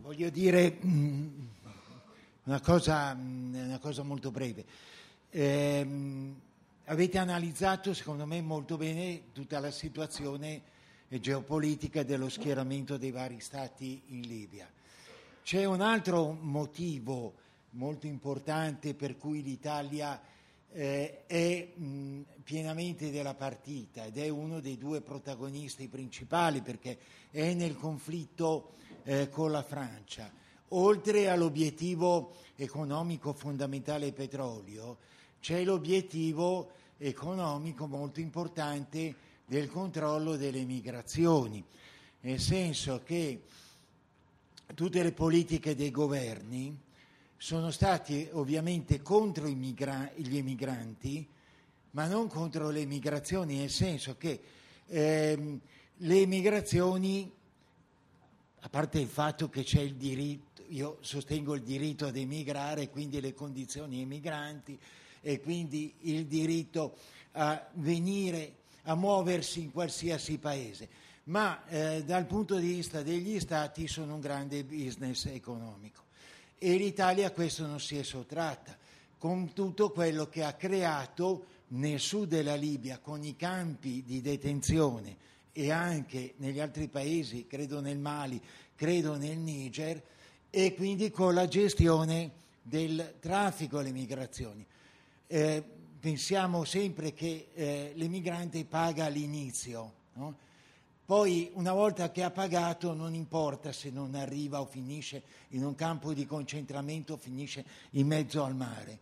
Voglio dire una cosa molto breve. Avete analizzato, secondo me, molto bene tutta la situazione geopolitica dello schieramento dei vari stati in Libia. C'è un altro motivo molto importante per cui l'Italia è pienamente della partita ed è uno dei due protagonisti principali, perché è nel conflitto con la Francia. Oltre all'obiettivo economico fondamentale petrolio, c'è l'obiettivo economico molto importante del controllo delle migrazioni, nel senso che tutte le politiche dei governi sono state ovviamente contro gli emigranti, ma non contro le migrazioni, nel senso che le migrazioni, a parte il fatto che c'è il diritto, io sostengo il diritto ad emigrare, quindi le condizioni ai migranti e quindi il diritto a venire, a muoversi in qualsiasi paese, ma dal punto di vista degli stati sono un grande business economico e l'Italia a questo non si è sottratta, con tutto quello che ha creato nel sud della Libia con i campi di detenzione e anche negli altri paesi, credo nel Mali, credo nel Niger, e quindi con la gestione del traffico e le migrazioni. Pensiamo sempre che l'emigrante paga all'inizio, no? Poi una volta che ha pagato non importa se non arriva o finisce in un campo di concentramento o finisce in mezzo al mare.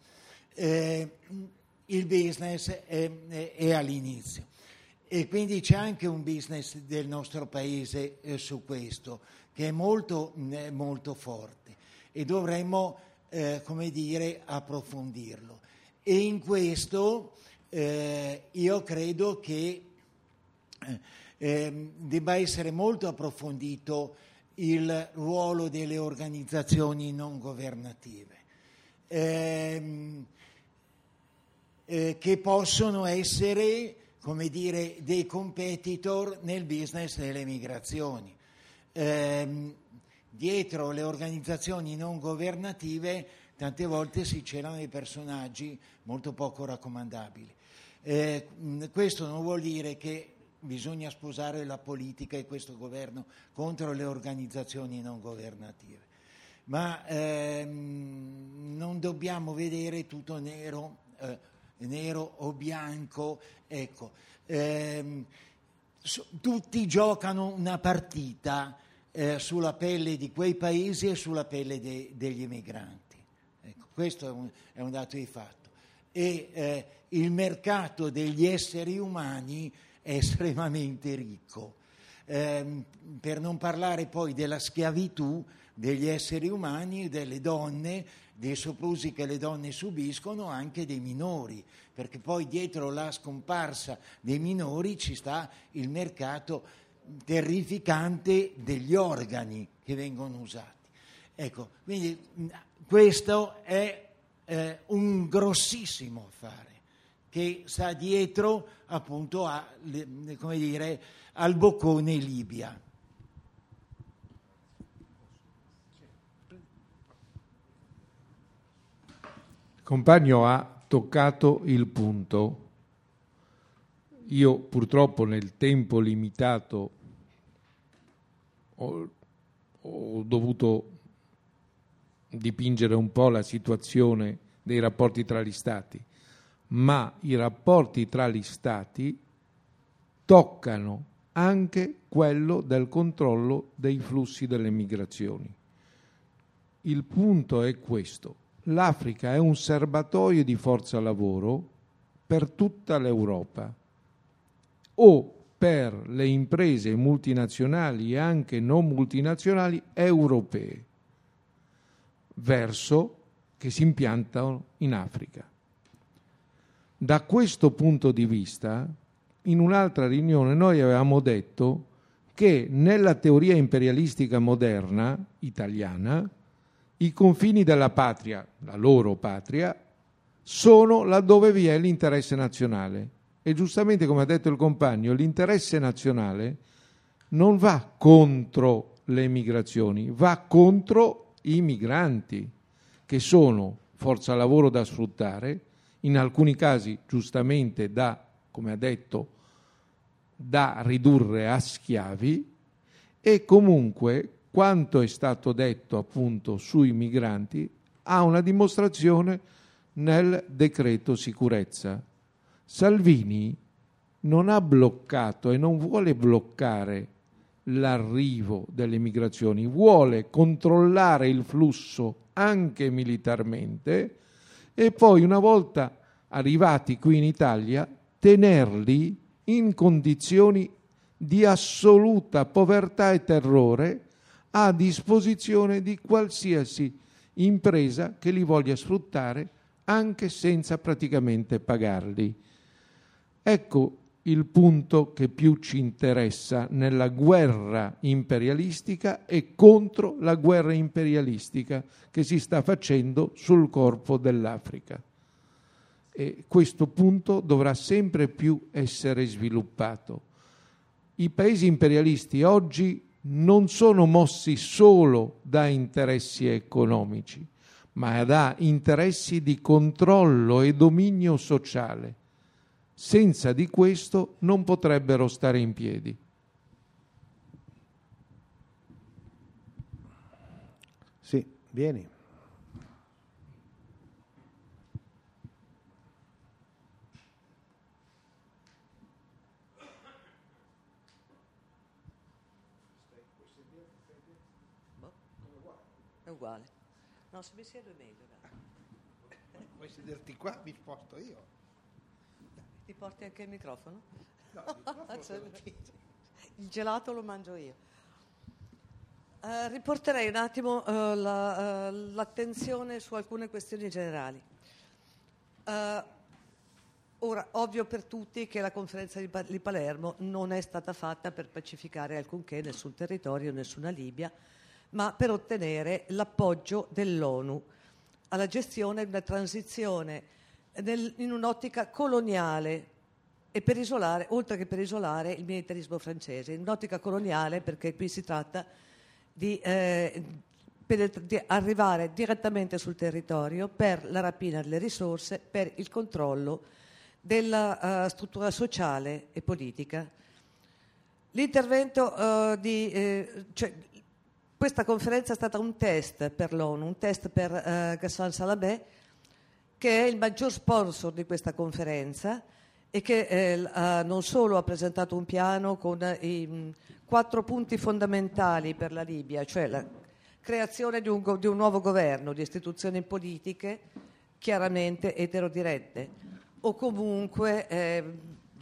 Il business è all'inizio e quindi c'è anche un business del nostro paese su questo che è molto, molto forte e dovremmo approfondirlo. E in questo io credo che debba essere molto approfondito il ruolo delle organizzazioni non governative, che possono essere, come dire, dei competitor nel business delle migrazioni. Dietro le organizzazioni non governative tante volte si celano dei personaggi molto poco raccomandabili. Questo non vuol dire che bisogna sposare la politica e questo governo contro le organizzazioni non governative, ma non dobbiamo vedere tutto nero o bianco. Ecco, tutti giocano una partita sulla pelle di quei paesi e sulla pelle degli emigranti. Ecco, questo è un dato di fatto. E il mercato degli esseri umani è estremamente ricco, per non parlare poi della schiavitù degli esseri umani, delle donne, dei soprusi che le donne subiscono, anche dei minori, perché poi dietro la scomparsa dei minori ci sta il mercato terrificante degli organi che vengono usati. Ecco, quindi questo è un grossissimo affare che sta dietro appunto al boccone Libia. Il compagno ha toccato il punto. Io purtroppo nel tempo limitato ho dovuto dipingere un po' la situazione dei rapporti tra gli Stati, ma i rapporti tra gli Stati toccano anche quello del controllo dei flussi delle migrazioni. Il punto è questo: l'Africa è un serbatoio di forza lavoro per tutta l'Europa o per le imprese multinazionali e anche non multinazionali europee che si impiantano in Africa. Da questo punto di vista, in un'altra riunione noi avevamo detto che nella teoria imperialistica moderna italiana i confini della patria, la loro patria, sono laddove vi è l'interesse nazionale. E giustamente, come ha detto il compagno, l'interesse nazionale non va contro le migrazioni, va contro i migranti, che sono forza lavoro da sfruttare, in alcuni casi giustamente come ha detto, da ridurre a schiavi, e comunque quanto è stato detto appunto sui migranti ha una dimostrazione nel decreto sicurezza. Salvini non ha bloccato e non vuole bloccare l'arrivo delle migrazioni, vuole controllare il flusso anche militarmente e poi, una volta arrivati qui in Italia, tenerli in condizioni di assoluta povertà e terrore a disposizione di qualsiasi impresa che li voglia sfruttare, anche senza praticamente pagarli. Ecco il punto che più ci interessa nella guerra imperialistica e contro la guerra imperialistica che si sta facendo sul corpo dell'Africa. E questo punto dovrà sempre più essere sviluppato. I paesi imperialisti oggi non sono mossi solo da interessi economici, ma da interessi di controllo e dominio sociale. Senza di questo non potrebbero stare in piedi. Sì, vieni. È uguale. No, se mi siedo è meglio. Dai. Vuoi sederti qua? Mi sposto io. Ti porti anche il microfono? No, il microfono il gelato lo mangio io. Riporterei un attimo l'attenzione su alcune questioni generali. Ora, ovvio per tutti che la conferenza di Palermo non è stata fatta per pacificare alcunché, nessun territorio, nessuna Libia, ma per ottenere l'appoggio dell'ONU alla gestione di una transizione in un'ottica coloniale e per isolare, oltre che per isolare il militarismo francese, in un'ottica coloniale, perché qui si tratta di arrivare direttamente sul territorio per la rapina delle risorse, per il controllo della struttura sociale e politica. L'intervento questa conferenza è stata un test per l'ONU, un test per Ghassan Salamé, che è il maggior sponsor di questa conferenza e che non solo ha presentato un piano con i 4 punti fondamentali per la Libia, cioè la creazione di un nuovo governo, di istituzioni politiche chiaramente eterodirette o comunque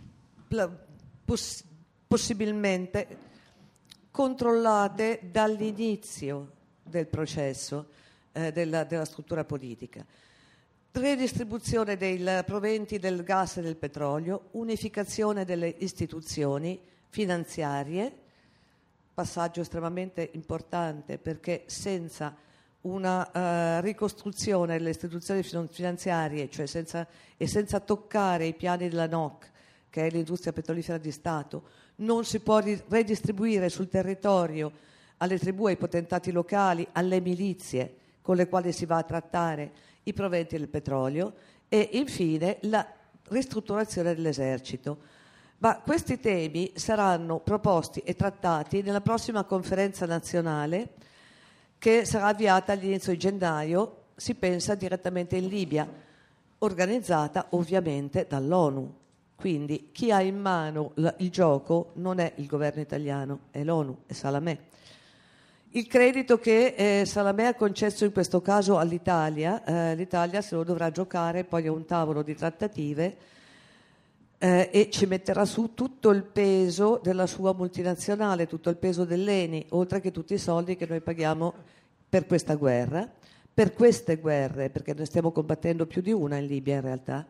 possibilmente controllate dall'inizio del processo della struttura politica. Redistribuzione dei proventi del gas e del petrolio, unificazione delle istituzioni finanziarie, passaggio estremamente importante perché senza una ricostruzione delle istituzioni finanziarie, cioè senza toccare i piani della NOC, che è l'industria petrolifera di Stato, non si può redistribuire sul territorio alle tribù, ai potentati locali, alle milizie con le quali si va a trattare i proventi del petrolio e infine la ristrutturazione dell'esercito. Ma questi temi saranno proposti e trattati nella prossima conferenza nazionale che sarà avviata all'inizio di gennaio, si pensa direttamente in Libia, organizzata ovviamente dall'ONU. Quindi chi ha in mano il gioco non è il governo italiano, è l'ONU, è Salamé. Il credito che Salamé ha concesso in questo caso all'Italia, l'Italia se lo dovrà giocare poi a un tavolo di trattative e ci metterà su tutto il peso della sua multinazionale, tutto il peso dell'ENI, oltre che tutti i soldi che noi paghiamo per questa guerra, per queste guerre, perché ne stiamo combattendo più di una in Libia in realtà.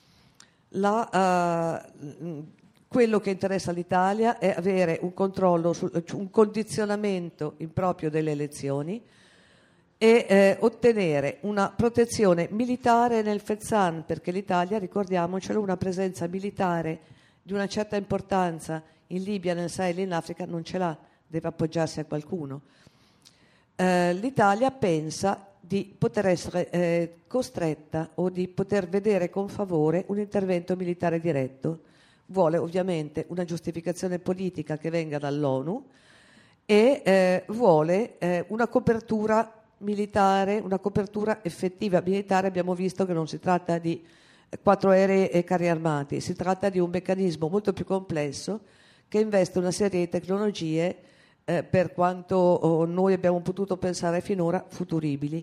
Quello che interessa all'Italia è avere un controllo, un condizionamento improprio delle elezioni e ottenere una protezione militare nel Fezzan, perché l'Italia, ricordiamocelo, una presenza militare di una certa importanza in Libia, nel Sahel e in Africa non ce l'ha, deve appoggiarsi a qualcuno. L'Italia pensa di poter essere costretta o di poter vedere con favore un intervento militare diretto. Vuole ovviamente una giustificazione politica che venga dall'ONU e vuole una copertura militare, una copertura effettiva militare. Abbiamo visto che non si tratta di 4 aerei e carri armati, si tratta di un meccanismo molto più complesso che investe una serie di tecnologie per quanto noi abbiamo potuto pensare finora futuribili.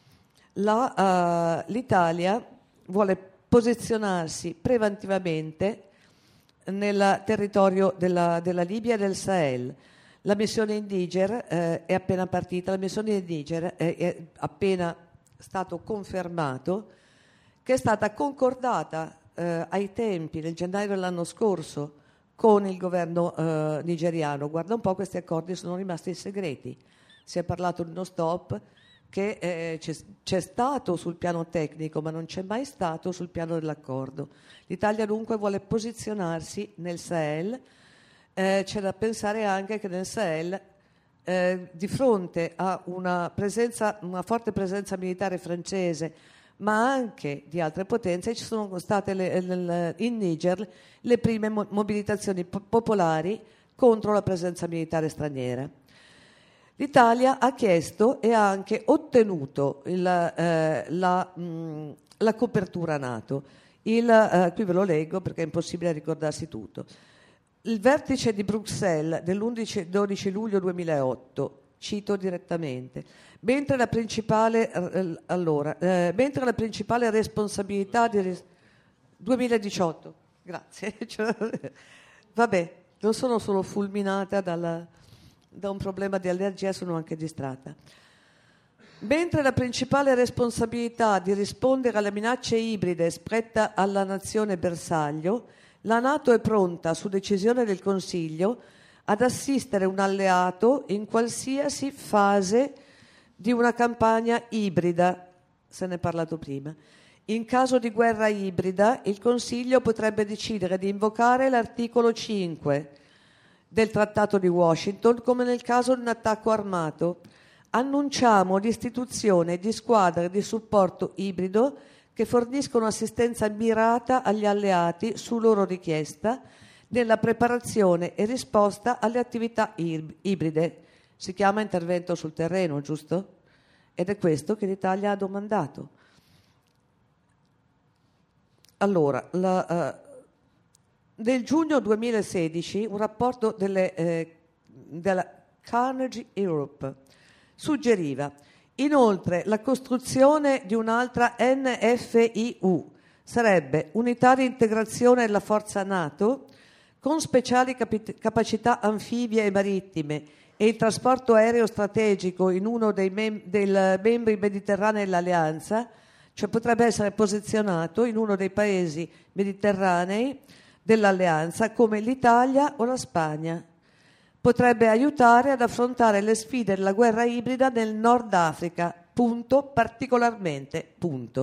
L'Italia vuole posizionarsi preventivamente nel territorio della Libia e del Sahel. La missione in Niger è appena partita, la missione in Niger è appena stato confermato che è stata concordata ai tempi, nel gennaio dell'anno scorso, con il governo nigeriano. Guarda un po', questi accordi sono rimasti segreti. Si è parlato di uno stop che c'è stato sul piano tecnico, ma non c'è mai stato sul piano dell'accordo. L'Italia dunque vuole posizionarsi nel Sahel. C'è da pensare anche che nel Sahel, di fronte a una forte presenza militare francese, ma anche di altre potenze, ci sono state in Niger le prime mobilitazioni popolari contro la presenza militare straniera. L'Italia ha chiesto e ha anche ottenuto la copertura NATO. Qui ve lo leggo perché è impossibile ricordarsi tutto. Il vertice di Bruxelles dell'11-12 luglio 2008, cito direttamente, mentre la principale responsabilità di 2018, grazie, vabbè, non sono solo fulminata da un problema di allergia, sono anche distratta. Mentre la principale responsabilità di rispondere alle minacce ibride spetta alla nazione bersaglio, la NATO è pronta, su decisione del Consiglio, ad assistere un alleato in qualsiasi fase di una campagna ibrida, se ne è parlato prima. In caso di guerra ibrida, il Consiglio potrebbe decidere di invocare l'articolo 5 del Trattato di Washington, come nel caso di un attacco armato. Annunciamo l'istituzione di squadre di supporto ibrido che forniscono assistenza mirata agli alleati su loro richiesta nella preparazione e risposta alle attività ibride. Si chiama intervento sul terreno, giusto? Ed è questo che l'Italia ha domandato. Allora, nel giugno 2016 un rapporto della Carnegie Europe suggeriva inoltre la costruzione di un'altra NFIU, sarebbe unità di integrazione della forza NATO con speciali capacità anfibie e marittime e il trasporto aereo strategico in uno dei membri mediterranei dell'Alleanza, cioè potrebbe essere posizionato in uno dei paesi mediterranei dell'Alleanza come l'Italia o la Spagna. Potrebbe aiutare ad affrontare le sfide della guerra ibrida nel Nord Africa, particolarmente.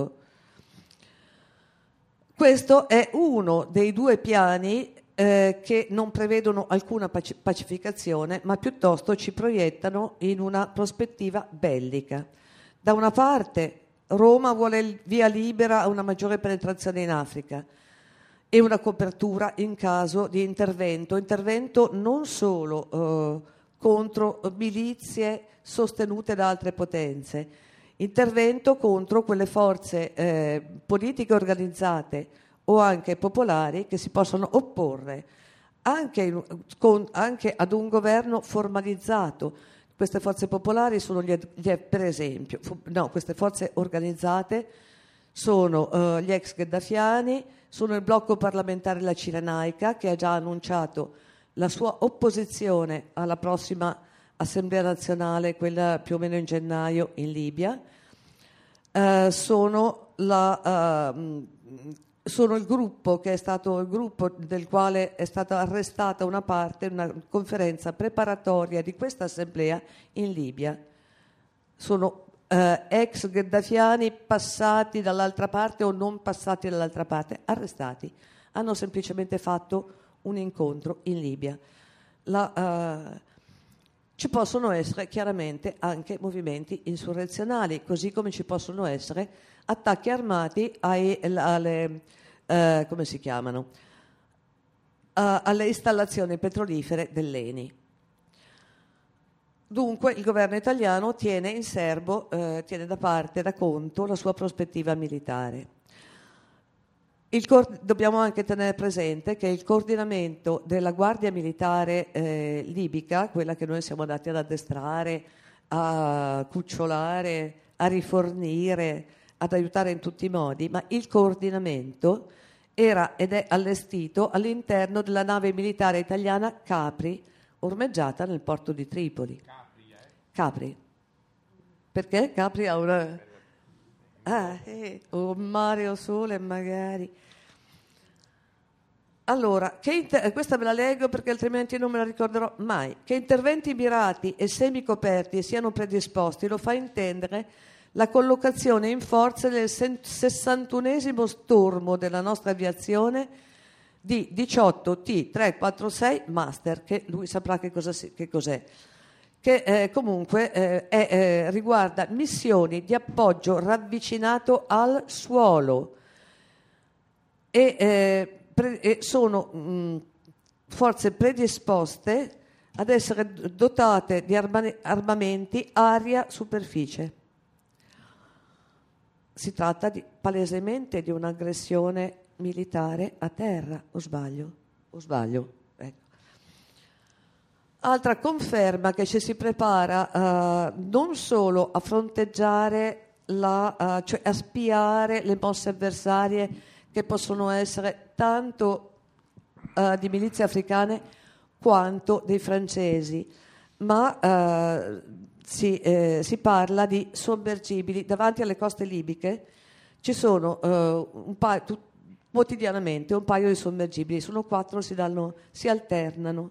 Questo è uno dei 2 piani che non prevedono alcuna pacificazione, ma piuttosto ci proiettano in una prospettiva bellica. Da una parte Roma vuole il via libera a una maggiore penetrazione in Africa e una copertura in caso di intervento non solo contro milizie sostenute da altre potenze, intervento contro quelle forze politiche organizzate o anche popolari che si possono opporre anche ad un governo formalizzato. Queste forze popolari sono per esempio, queste forze organizzate sono gli ex gheddafiani, sono il blocco parlamentare La Cirenaica, che ha già annunciato la sua opposizione alla prossima Assemblea nazionale, quella più o meno in gennaio in Libia. Sono il gruppo che è stato il gruppo del quale è stata arrestata una parte, una conferenza preparatoria di questa assemblea in Libia. Sono ex gheddafiani passati dall'altra parte o non passati dall'altra parte, arrestati. Hanno semplicemente fatto un incontro in Libia. ci possono essere chiaramente anche movimenti insurrezionali, così come ci possono essere attacchi armati alle come si chiamano? Alle installazioni petrolifere dell'ENI. Dunque il governo italiano tiene in serbo, tiene da conto la sua prospettiva militare. Dobbiamo anche tenere presente che il coordinamento della Guardia Militare libica, quella che noi siamo andati ad addestrare, a cucciolare, a rifornire, ad aiutare in tutti i modi, ma il coordinamento era ed è allestito all'interno della nave militare italiana Capri, ormeggiata nel porto di Tripoli. Capri. Perché Capri ha una... o mare o sole magari. Allora, questa me la leggo perché altrimenti non me la ricorderò mai. Che interventi mirati e semicoperti siano predisposti lo fa intendere la collocazione in forza del 61esimo stormo della nostra aviazione di 18 T346 Master, che lui saprà che cos'è, che comunque riguarda missioni di appoggio ravvicinato al suolo e sono forze predisposte ad essere dotate di armamenti aria-superficie. Si tratta palesemente di un'aggressione militare a terra, o sbaglio? Ecco. Altra conferma che ci si prepara non solo a fronteggiare, cioè a spiare le mosse avversarie che possono essere tanto di milizie africane quanto dei francesi, ma si parla di sommergibili. Davanti alle coste libiche ci sono quotidianamente un paio di sommergibili, sono 4, si alternano.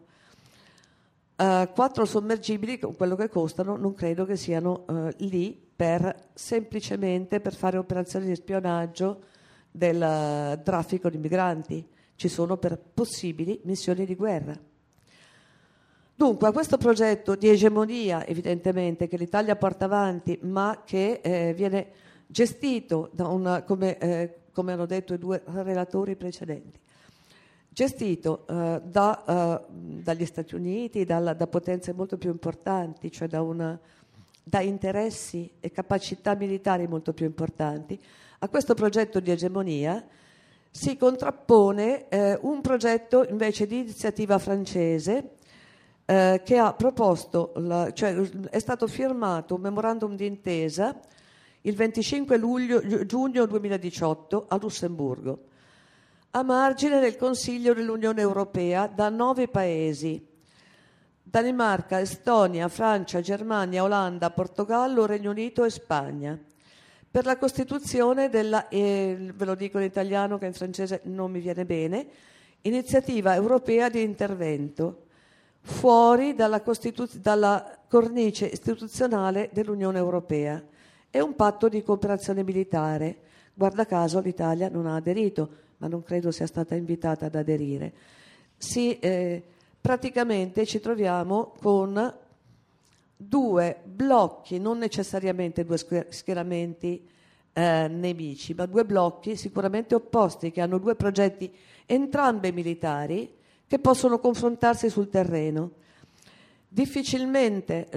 4 sommergibili, con quello che costano, non credo che siano lì semplicemente per fare operazioni di spionaggio del traffico di migranti, ci sono per possibili missioni di guerra. Dunque, a questo progetto di egemonia, evidentemente, che l'Italia porta avanti, ma che viene gestito come hanno detto i 2 relatori precedenti, gestito dagli Stati Uniti, da potenze molto più importanti, cioè da interessi e capacità militari molto più importanti, a questo progetto di egemonia si contrappone un progetto invece di iniziativa francese che ha proposto, cioè è stato firmato un memorandum d'intesa il 25 giugno 2018 a Lussemburgo, a margine del Consiglio dell'Unione Europea da 9 paesi: Danimarca, Estonia, Francia, Germania, Olanda, Portogallo, Regno Unito e Spagna, per la costituzione della, ve lo dico in italiano che in francese non mi viene bene, iniziativa europea di intervento fuori dalla cornice istituzionale dell'Unione Europea. È un patto di cooperazione militare. Guarda caso l'Italia non ha aderito, ma non credo sia stata invitata ad aderire. Praticamente ci troviamo con 2 blocchi, non necessariamente 2 schieramenti nemici, ma 2 blocchi sicuramente opposti, che hanno 2 progetti entrambi militari, che possono confrontarsi sul terreno. Difficilmente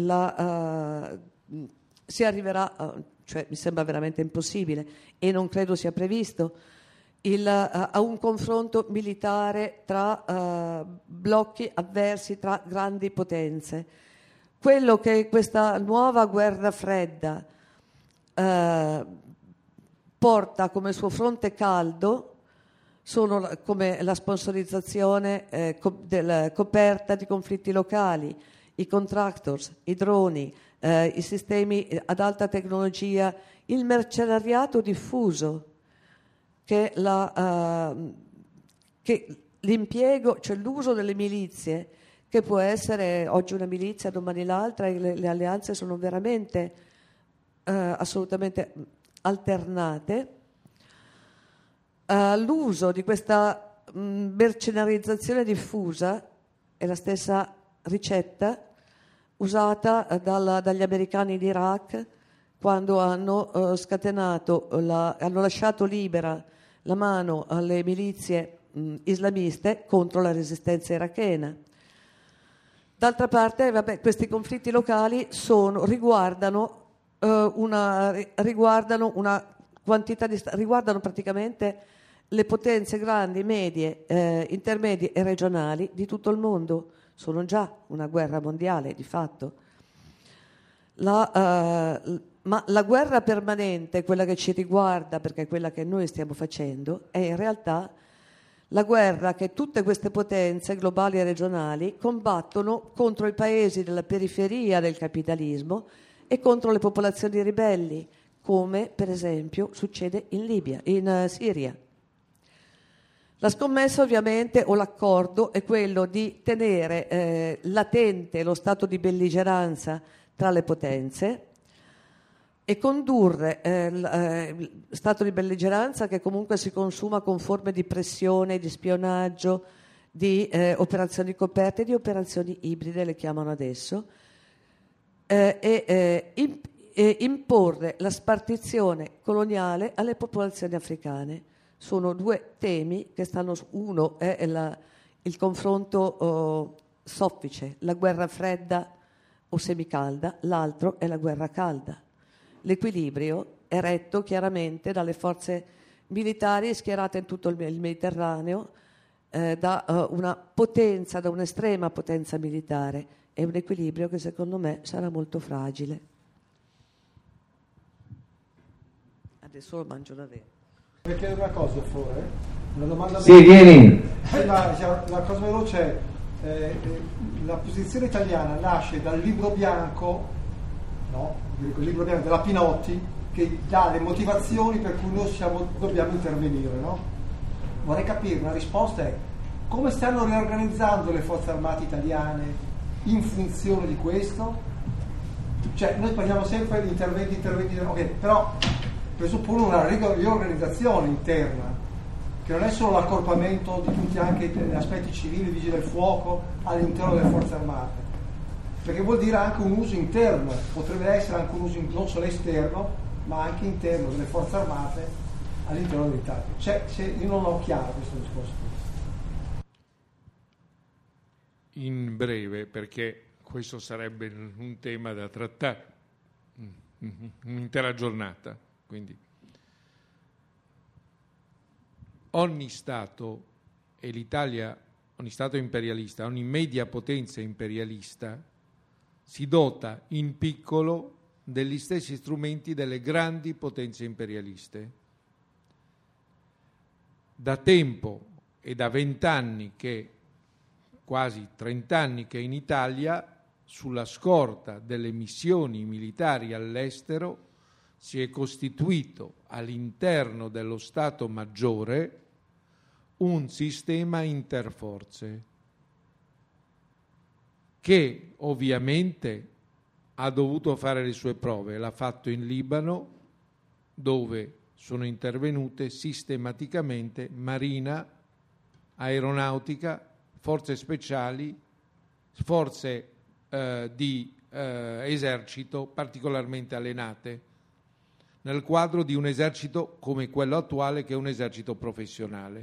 si arriverà, cioè mi sembra veramente impossibile e non credo sia previsto, a un confronto militare tra blocchi avversi, tra grandi potenze. Quello che questa nuova guerra fredda porta come suo fronte caldo sono come la sponsorizzazione coperta di conflitti locali, i contractors, i droni, i sistemi ad alta tecnologia, il mercenariato diffuso, che l'impiego, cioè l'uso delle milizie, che può essere oggi una milizia, domani l'altra, e le alleanze sono veramente assolutamente alternate. L'uso di questa mercenarizzazione diffusa è la stessa ricetta usata dagli americani in Iraq quando hanno scatenato, hanno lasciato libera la mano alle milizie islamiste contro la resistenza irachena. D'altra parte, questi conflitti locali riguardano praticamente le potenze grandi, medie, intermedie e regionali di tutto il mondo. Sono già una guerra mondiale, di fatto. Ma la guerra permanente, quella che ci riguarda, perché è quella che noi stiamo facendo, è in realtà la guerra che tutte queste potenze globali e regionali combattono contro i paesi della periferia del capitalismo e contro le popolazioni ribelli, come per esempio succede in Libia, in Siria. La scommessa ovviamente, o l'accordo, è quello di tenere latente lo stato di belligeranza tra le potenze e condurre lo stato di belligeranza che comunque si consuma con forme di pressione, di spionaggio, di operazioni coperte, di operazioni ibride, le chiamano adesso, imporre la spartizione coloniale alle popolazioni africane. Sono due temi che uno è il confronto soffice, la guerra fredda o semicalda, l'altro è la guerra calda. L'equilibrio è retto chiaramente dalle forze militari schierate in tutto il Mediterraneo, da una potenza, da un'estrema potenza militare. È un equilibrio che secondo me sarà molto fragile. Adesso lo mangio davvero. Vuoi chiedere una cosa, Flore? Una domanda. Sì, vieni. La cosa veloce è la posizione italiana nasce dal libro bianco, no? Il libro bianco della Pinotti, che dà le motivazioni per cui noi dobbiamo intervenire, no? Vorrei capire, una risposta è: come stanno riorganizzando le forze armate italiane in funzione di questo? Cioè, noi parliamo sempre di interventi, ok, però presuppone una riorganizzazione interna, che non è solo l'accorpamento di tutti anche gli aspetti civili, vigili del fuoco all'interno delle forze armate, perché vuol dire anche un uso interno, potrebbe essere anche un uso non solo esterno ma anche interno delle forze armate all'interno dell'Italia. Io non ho chiaro questo discorso. In breve, perché questo sarebbe un tema da trattare un'intera giornata. Quindi ogni Stato, e l'Italia, ogni Stato imperialista, ogni media potenza imperialista si dota in piccolo degli stessi strumenti delle grandi potenze imperialiste. Da tempo e da 20 anni che, quasi 30 anni che in Italia, sulla scorta delle missioni militari all'estero, si è costituito all'interno dello Stato Maggiore un sistema interforze che ovviamente ha dovuto fare le sue prove. L'ha fatto in Libano, dove sono intervenute sistematicamente marina, aeronautica, forze speciali, forze di esercito particolarmente allenate, nel quadro di un esercito come quello attuale, che è un esercito professionale.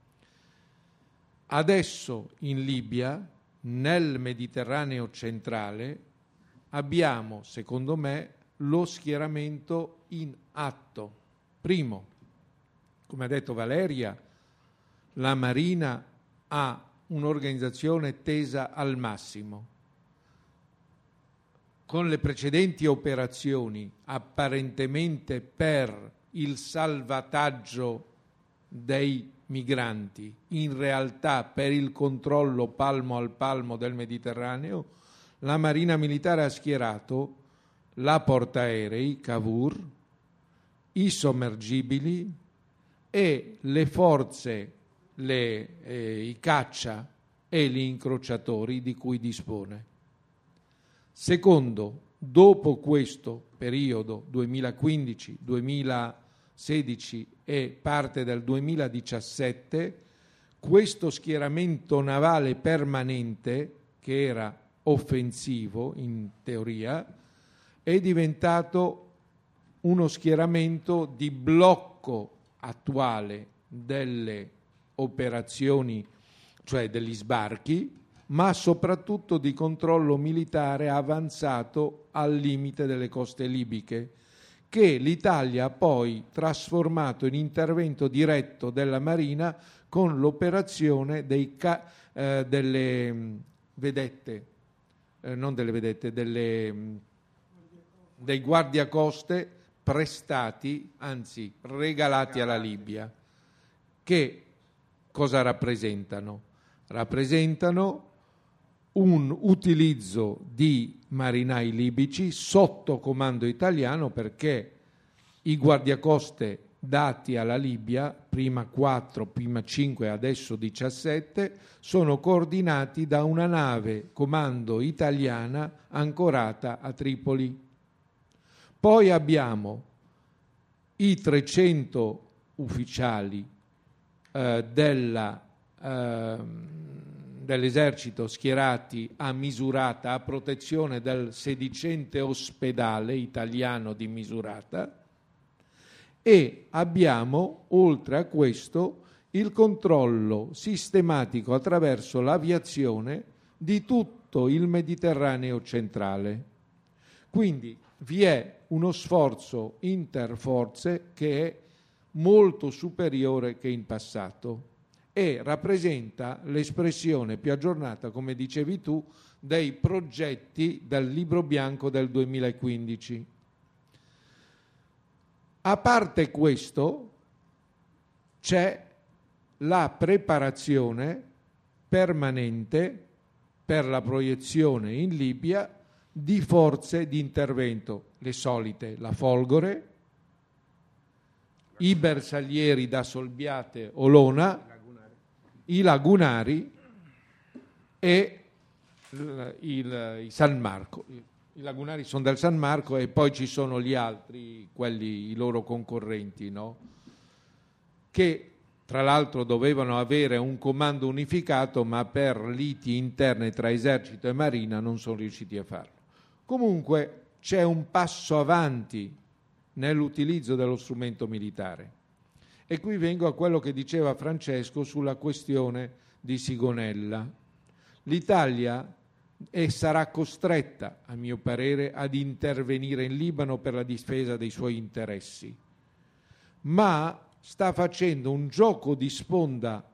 Adesso in Libia, nel Mediterraneo centrale, abbiamo, secondo me, lo schieramento in atto. Primo, come ha detto Valeria, la Marina ha un'organizzazione tesa al massimo. Con le precedenti operazioni apparentemente per il salvataggio dei migranti, in realtà per il controllo palmo al palmo del Mediterraneo, la Marina Militare ha schierato la portaerei, Cavour, i sommergibili e le forze, i caccia e gli incrociatori di cui dispone. Secondo, dopo questo periodo 2015, 2016 e parte del 2017, questo schieramento navale permanente, che era offensivo, in teoria, è diventato uno schieramento di blocco attuale delle operazioni, cioè degli sbarchi, ma soprattutto di controllo militare avanzato al limite delle coste libiche, che l'Italia ha poi trasformato in intervento diretto della Marina con l'operazione delle vedette, non delle vedette, dei guardiacoste prestati, anzi regalati alla Libia. Che cosa rappresentano? Rappresentano un utilizzo di marinai libici sotto comando italiano, perché i guardiacoste dati alla Libia, prima 4, prima 5, adesso 17, sono coordinati da una nave comando italiana ancorata a Tripoli. Poi abbiamo i 300 ufficiali dell'esercito schierati a Misurata a protezione del sedicente ospedale italiano di Misurata, e abbiamo, oltre a questo, il controllo sistematico attraverso l'aviazione di tutto il Mediterraneo centrale. Quindi vi è uno sforzo interforze che è molto superiore che in passato e rappresenta l'espressione più aggiornata, come dicevi tu, dei progetti del Libro Bianco del 2015. A parte questo, c'è la preparazione permanente per la proiezione in Libia di forze di intervento, le solite, la Folgore, i bersaglieri da Solbiate Olona, i lagunari e i San Marco. I lagunari sono del San Marco e poi ci sono gli altri, quelli i loro concorrenti, no? Che tra l'altro dovevano avere un comando unificato, ma per liti interne tra esercito e marina non sono riusciti a farlo. Comunque c'è un passo avanti nell'utilizzo dello strumento militare. E qui vengo a quello che diceva Francesco sulla questione di Sigonella. L'Italia sarà costretta, a mio parere, ad intervenire in Libano per la difesa dei suoi interessi, ma sta facendo un gioco di sponda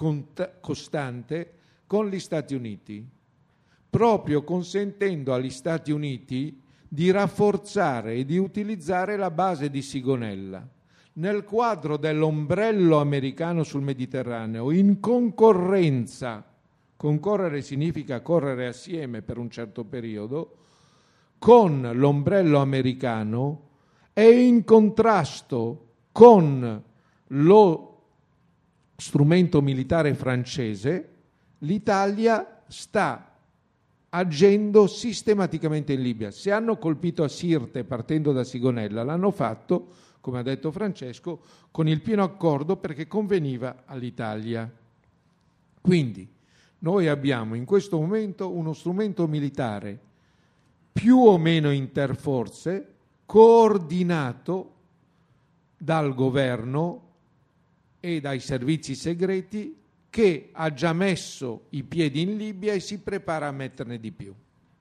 costante con gli Stati Uniti, proprio consentendo agli Stati Uniti di rafforzare e di utilizzare la base di Sigonella nel quadro dell'ombrello americano sul Mediterraneo, in concorrenza. Concorrere significa correre assieme per un certo periodo, con l'ombrello americano e in contrasto con lo strumento militare francese. L'Italia sta agendo sistematicamente in Libia. Se hanno colpito a Sirte partendo da Sigonella, l'hanno fatto, come ha detto Francesco, con il pieno accordo perché conveniva all'Italia. Quindi noi abbiamo in questo momento uno strumento militare più o meno interforze, coordinato dal governo e dai servizi segreti, che ha già messo i piedi in Libia e si prepara a metterne di più.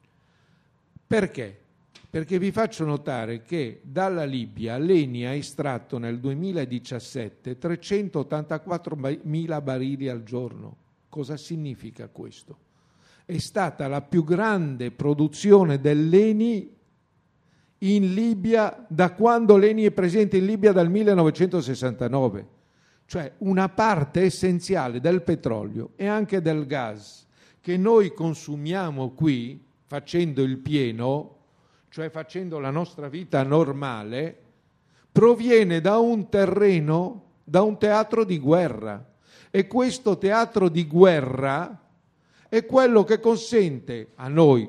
Perché? Perché vi faccio notare che dalla Libia l'ENI ha estratto nel 2017 384.000 barili al giorno. Cosa significa questo? È stata la più grande produzione dell'ENI in Libia da quando l'ENI è presente in Libia, dal 1969. Cioè una parte essenziale del petrolio e anche del gas che noi consumiamo qui, facendo il pieno, cioè facendo la nostra vita normale, proviene da un terreno, da un teatro di guerra. E questo teatro di guerra è quello che consente a noi,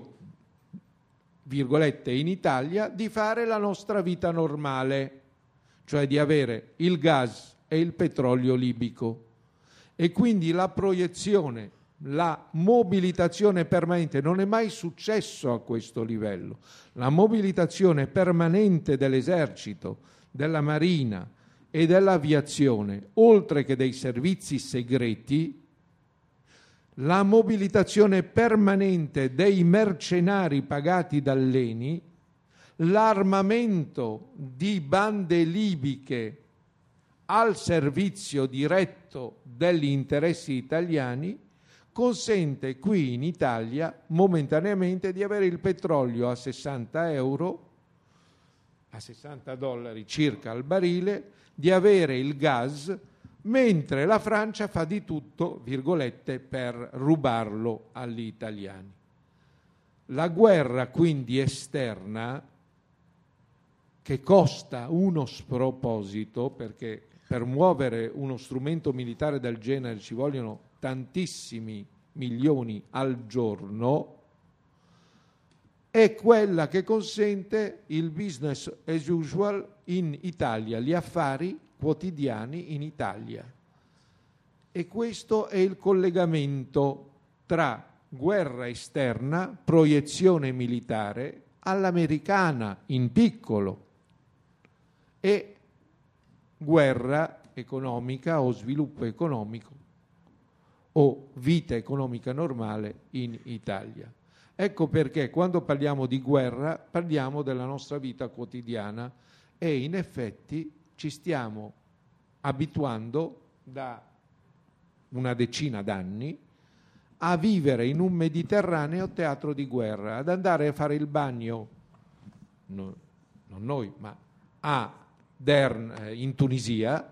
virgolette, in Italia, di fare la nostra vita normale, cioè di avere il gas e il petrolio libico. E quindi la proiezione la mobilitazione permanente, non è mai successo a questo livello, la mobilitazione permanente dell'esercito, della marina e dell'aviazione, oltre che dei servizi segreti, la mobilitazione permanente dei mercenari pagati dall'ENI, l'armamento di bande libiche al servizio diretto degli interessi italiani, consente qui in Italia momentaneamente di avere il petrolio a 60 euro, a 60 dollari circa al barile, di avere il gas, mentre la Francia fa di tutto, virgolette, per rubarlo agli italiani. La guerra quindi esterna, che costa uno sproposito, perché per muovere uno strumento militare del genere ci vogliono tantissimi milioni al giorno, è quella che consente il business as usual in Italia, gli affari quotidiani in Italia. E questo è il collegamento tra guerra esterna, proiezione militare all'americana in piccolo, e guerra economica o sviluppo economico o vita economica normale in Italia. Ecco perché quando parliamo di guerra parliamo della nostra vita quotidiana e in effetti ci stiamo abituando da una decina d'anni a vivere in un Mediterraneo teatro di guerra, ad andare a fare il bagno, non noi, ma a Dern in Tunisia,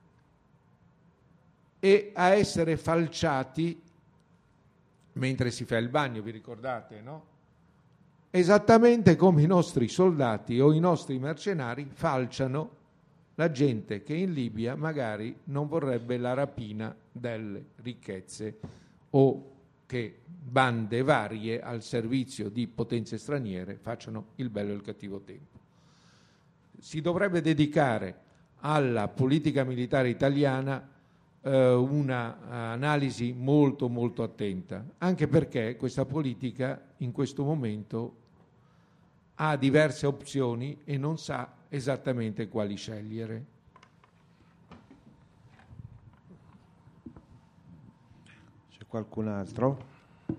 e a essere falciati mentre si fa il bagno, vi ricordate, no? Esattamente come i nostri soldati o i nostri mercenari falciano la gente che in Libia magari non vorrebbe la rapina delle ricchezze o che bande varie al servizio di potenze straniere facciano il bello e il cattivo tempo. Si dovrebbe dedicare alla politica militare italiana una analisi molto molto attenta, anche perché questa politica in questo momento ha diverse opzioni e non sa esattamente quali scegliere. C'è qualcun altro?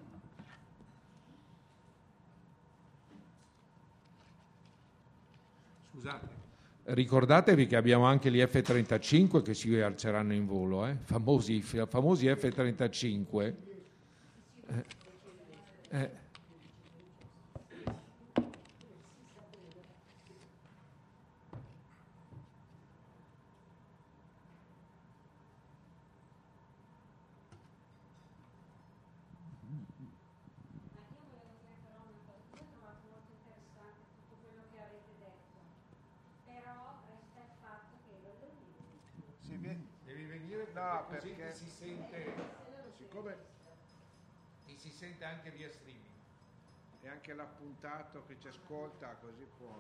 Scusate. Ricordatevi che abbiamo anche gli F-35 che si alzeranno in volo, famosi F-35. Devi venire, no, Così perché si sente, siccome e si sente anche via streaming. è anche l'appuntato che ci ascolta, così può.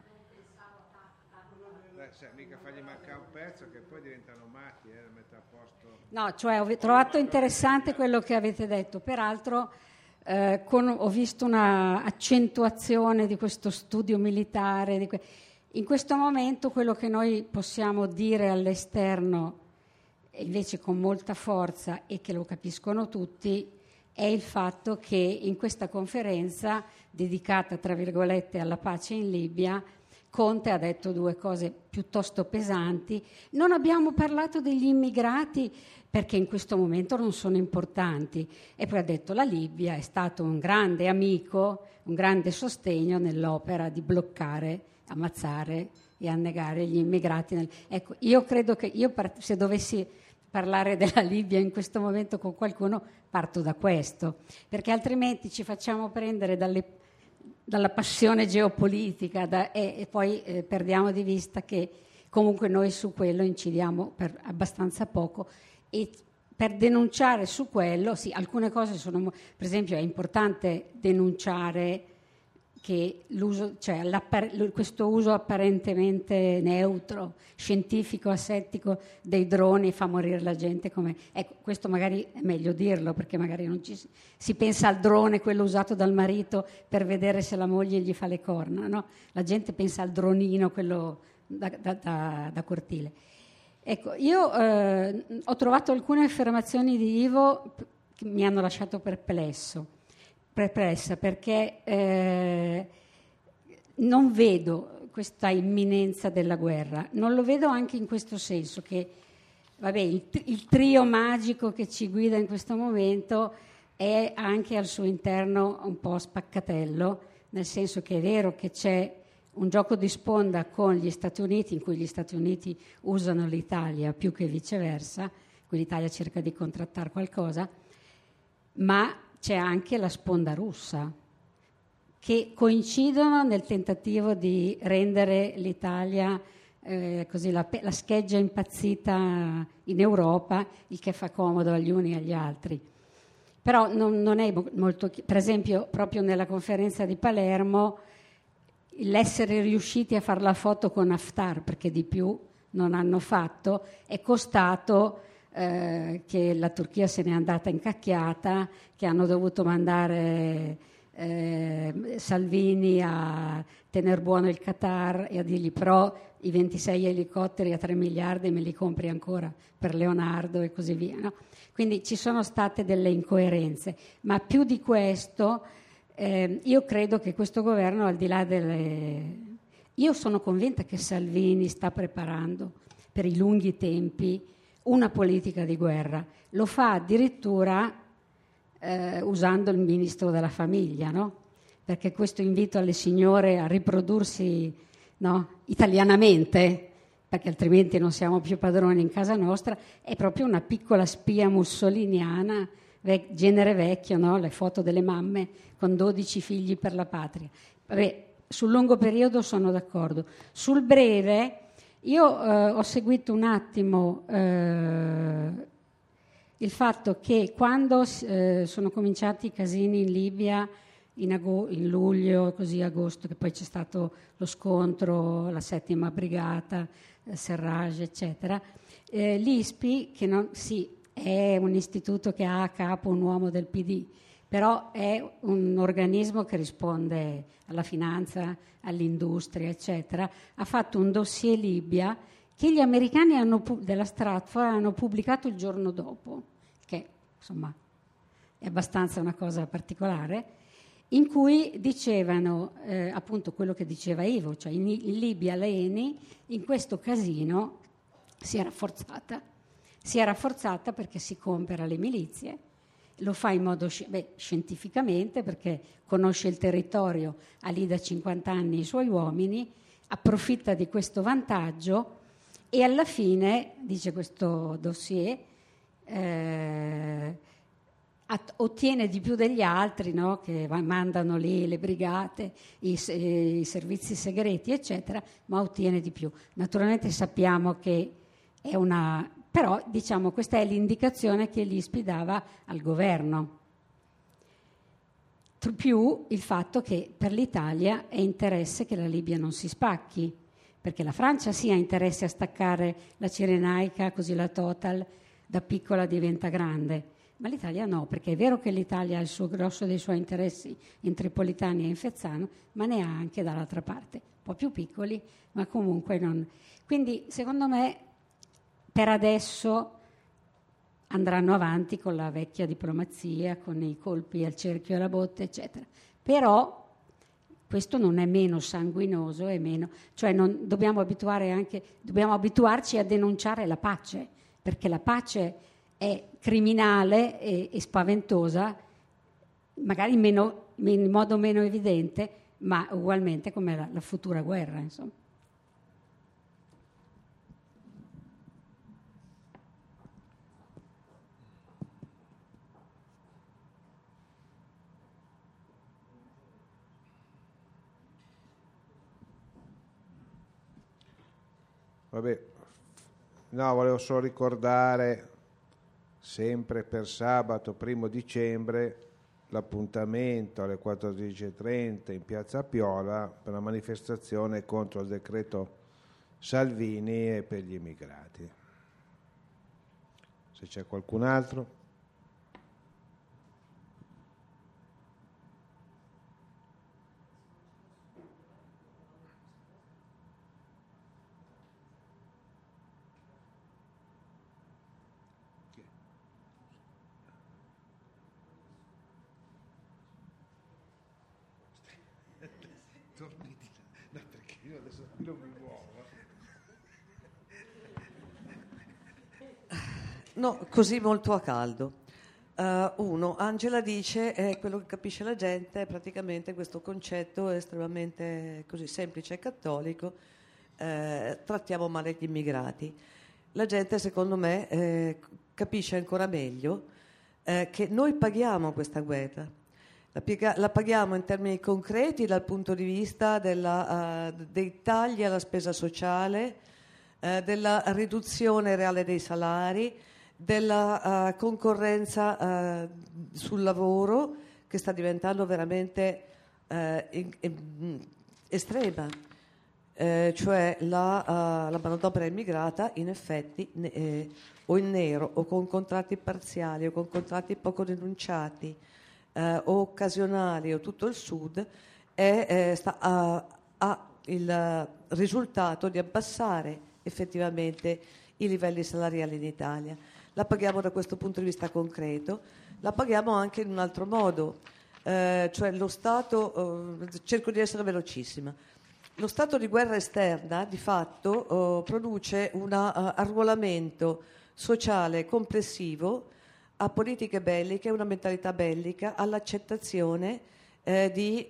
Se mica fargli mancare un pezzo che poi diventano matti, da mettere a posto. No, cioè ho trovato interessante quello che avete detto, peraltro ho visto una accentuazione di questo studio militare, in questo momento quello che noi possiamo dire all'esterno, invece con molta forza e che lo capiscono tutti, è il fatto che in questa conferenza dedicata, tra virgolette, alla pace in Libia, Conte ha detto due cose piuttosto pesanti. Non abbiamo parlato degli immigrati perché in questo momento non sono importanti. E poi ha detto la Libia è stato un grande amico, un grande sostegno nell'opera di bloccare, ammazzare e annegare gli immigrati. Ecco, io credo che se dovessi parlare della Libia in questo momento con qualcuno parto da questo, perché altrimenti ci facciamo prendere dalla passione geopolitica e poi perdiamo di vista che comunque noi su quello incidiamo per abbastanza poco, e per denunciare su quello, sì, alcune cose sono, per esempio è importante denunciare che questo uso apparentemente neutro, scientifico, asettico dei droni fa morire la gente. Ecco, questo magari è meglio dirlo, perché magari non si pensa al drone, quello usato dal marito per vedere se la moglie gli fa le corna, no? La gente pensa al dronino, quello da cortile. Ecco, io ho trovato alcune affermazioni di Ivo che mi hanno lasciato perplessa, perché non vedo questa imminenza della guerra. Non lo vedo anche in questo senso, che il trio magico che ci guida in questo momento è anche al suo interno un po' spaccatello, nel senso che è vero che c'è un gioco di sponda con gli Stati Uniti, in cui gli Stati Uniti usano l'Italia più che viceversa, qui l'Italia cerca di contrattare qualcosa, ma c'è anche la sponda russa, che coincidono nel tentativo di rendere l'Italia così la scheggia impazzita in Europa, il che fa comodo agli uni e agli altri. Però non è molto. Per esempio, proprio nella conferenza di Palermo, l'essere riusciti a fare la foto con Haftar, perché di più non hanno fatto, è costato che la Turchia se n'è andata incacchiata, che hanno dovuto mandare Salvini a tener buono il Qatar e a dirgli però i 26 elicotteri a 3 miliardi me li compri ancora per Leonardo e così via, no? Quindi ci sono state delle incoerenze, ma più di questo io credo che questo governo, al di là io sono convinta che Salvini sta preparando per i lunghi tempi una politica di guerra. Lo fa addirittura usando il ministro della famiglia, no? Perché questo invito alle signore a riprodursi, no, italianamente, perché altrimenti non siamo più padroni in casa nostra, è proprio una piccola spia mussoliniana, genere vecchio, no? Le foto delle mamme con 12 figli per la patria. Vabbè, sul lungo periodo sono d'accordo. Sul breve io ho seguito un attimo il fatto che quando sono cominciati i casini in Libia in luglio, così agosto, che poi c'è stato lo scontro, la 7ª brigata, Serraj, eccetera, l'ISPI, che è un istituto che ha a capo un uomo del PD, però è un organismo che risponde alla finanza, all'industria, eccetera, ha fatto un dossier Libia che gli americani della Stratfor hanno pubblicato il giorno dopo, che insomma è abbastanza una cosa particolare, in cui dicevano appunto quello che diceva Ivo, cioè in Libia l'ENI in questo casino si è rafforzata perché si compra le milizie, lo fa in modo scientificamente, perché conosce il territorio, ha lì da 50 anni i suoi uomini, approfitta di questo vantaggio e alla fine, dice questo dossier, ottiene di più degli altri, no? Che mandano lì le brigate, i servizi segreti, eccetera, ma ottiene di più. Naturalmente sappiamo che è però diciamo questa è l'indicazione che l'ISPI dava al governo. Più il fatto che per l'Italia è interesse che la Libia non si spacchi, perché la Francia sì ha interesse a staccare la Cirenaica, così la Total da piccola diventa grande, ma l'Italia no, perché è vero che l'Italia ha il grosso dei suoi interessi in Tripolitania e in Fezzano, ma ne ha anche dall'altra parte, un po' più piccoli, ma comunque non. Quindi secondo me per adesso andranno avanti con la vecchia diplomazia, con i colpi al cerchio e alla botte, eccetera. Però questo non è meno sanguinoso, è meno, cioè dobbiamo abituarci a denunciare la pace, perché la pace è criminale e spaventosa, magari in modo meno evidente, ma ugualmente come la futura guerra, insomma. Vabbè, no, volevo solo ricordare sempre per sabato 1° dicembre l'appuntamento alle 14.30 in Piazza Piola per la manifestazione contro il decreto Salvini e per gli immigrati. Se c'è qualcun altro. No, perché io adesso non mi muovo. No, così molto a caldo. Uno, Angela dice, quello che capisce la gente è praticamente questo concetto estremamente così semplice e cattolico, trattiamo male gli immigrati. La gente, secondo me, capisce ancora meglio che noi paghiamo questa guerra. La paghiamo in termini concreti dal punto di vista dei tagli alla spesa sociale, della riduzione reale dei salari, della concorrenza sul lavoro che sta diventando veramente estrema, cioè la manodopera immigrata in effetti o in nero o con contratti parziali o con contratti poco denunciati o occasionali o tutto il sud ha il risultato di abbassare effettivamente i livelli salariali in Italia. La paghiamo da questo punto di vista concreto, la paghiamo anche in un altro modo, cioè lo Stato, cerco di essere velocissima, lo stato di guerra esterna di fatto produce un arruolamento sociale complessivo a politiche belliche, una mentalità bellica, all'accettazione di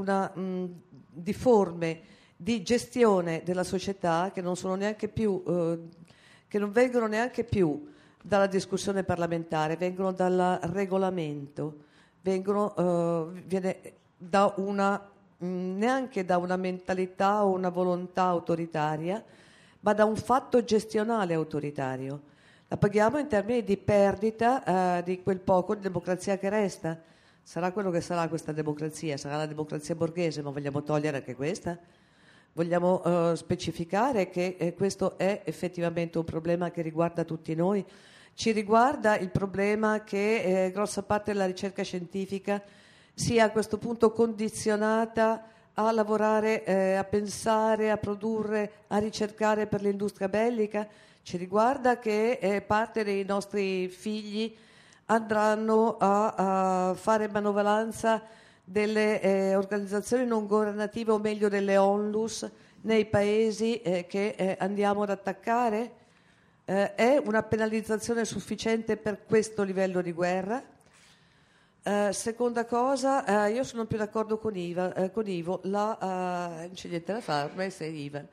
forme di gestione della società che non sono neanche più, che non vengono neanche più dalla discussione parlamentare, vengono dal regolamento, viene da neanche da una mentalità o una volontà autoritaria, ma da un fatto gestionale autoritario. La paghiamo in termini di perdita di quel poco di democrazia che resta. Sarà quello che sarà questa democrazia, sarà la democrazia borghese, ma vogliamo togliere anche questa? Vogliamo specificare che questo è effettivamente un problema che riguarda tutti noi? Ci riguarda il problema che grossa parte della ricerca scientifica sia a questo punto condizionata a lavorare, a pensare, a produrre, a ricercare per l'industria bellica. Ci riguarda che parte dei nostri figli andranno a fare manovalanza delle organizzazioni non governative, o meglio delle ONLUS, nei paesi che andiamo ad attaccare. È una penalizzazione sufficiente per questo livello di guerra? Seconda cosa, io sono più d'accordo con Ivo, non c'è niente da fare, ormai sei Ivan.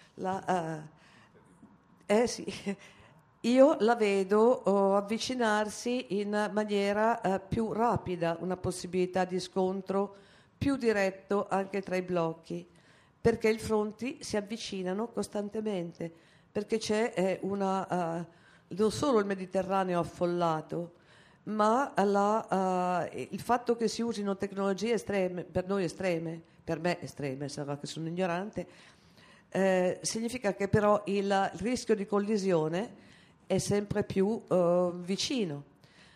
Sì. Io la vedo avvicinarsi in maniera più rapida, una possibilità di scontro più diretto anche tra i blocchi, perché i fronti si avvicinano costantemente, perché c'è non solo il Mediterraneo affollato, ma il fatto che si usino tecnologie estreme, per noi estreme, per me estreme, sarà che sono ignorante, significa che però il rischio di collisione è sempre più vicino.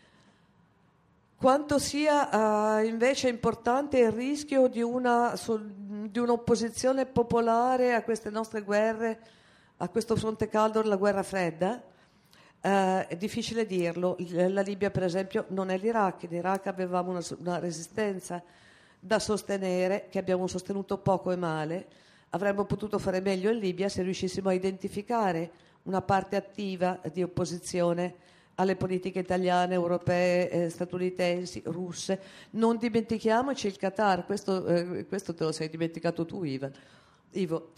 Quanto sia invece importante il rischio di un'opposizione popolare a queste nostre guerre, a questo fronte caldo della guerra fredda, è difficile dirlo. La Libia, per esempio, non è l'Iraq. In Iraq avevamo una resistenza da sostenere, che abbiamo sostenuto poco e male. Avremmo potuto fare meglio in Libia se riuscissimo a identificare una parte attiva di opposizione alle politiche italiane, europee, statunitensi, russe. Non dimentichiamoci il Qatar, questo te lo sei dimenticato tu, Ivo.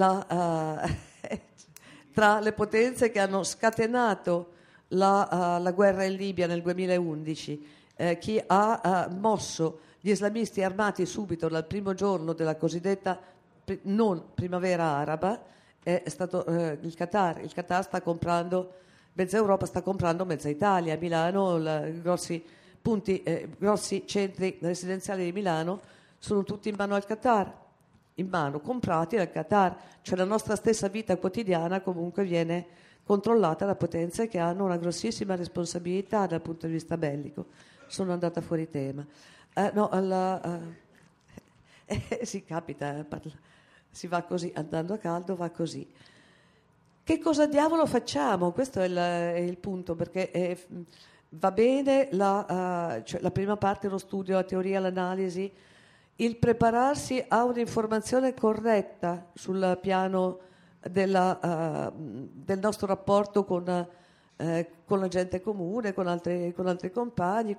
Tra le potenze che hanno scatenato la guerra in Libia nel 2011, chi ha mosso gli islamisti armati subito dal primo giorno della cosiddetta non primavera araba è stato il Qatar. Il Qatar sta comprando, mezza Europa sta comprando mezza Italia. A Milano i grossi grossi centri residenziali di Milano sono tutti in mano al Qatar, comprati dal Qatar, cioè la nostra stessa vita quotidiana comunque viene controllata da potenze che hanno una grossissima responsabilità dal punto di vista bellico. Sono andata fuori tema. Sì, capita, si va così, andando a caldo va così. Che cosa diavolo facciamo? Questo è il punto, perché va bene cioè la prima parte, lo studio, la teoria, l'analisi, il prepararsi a un'informazione corretta sul piano del nostro rapporto con la gente comune, con altri compagni,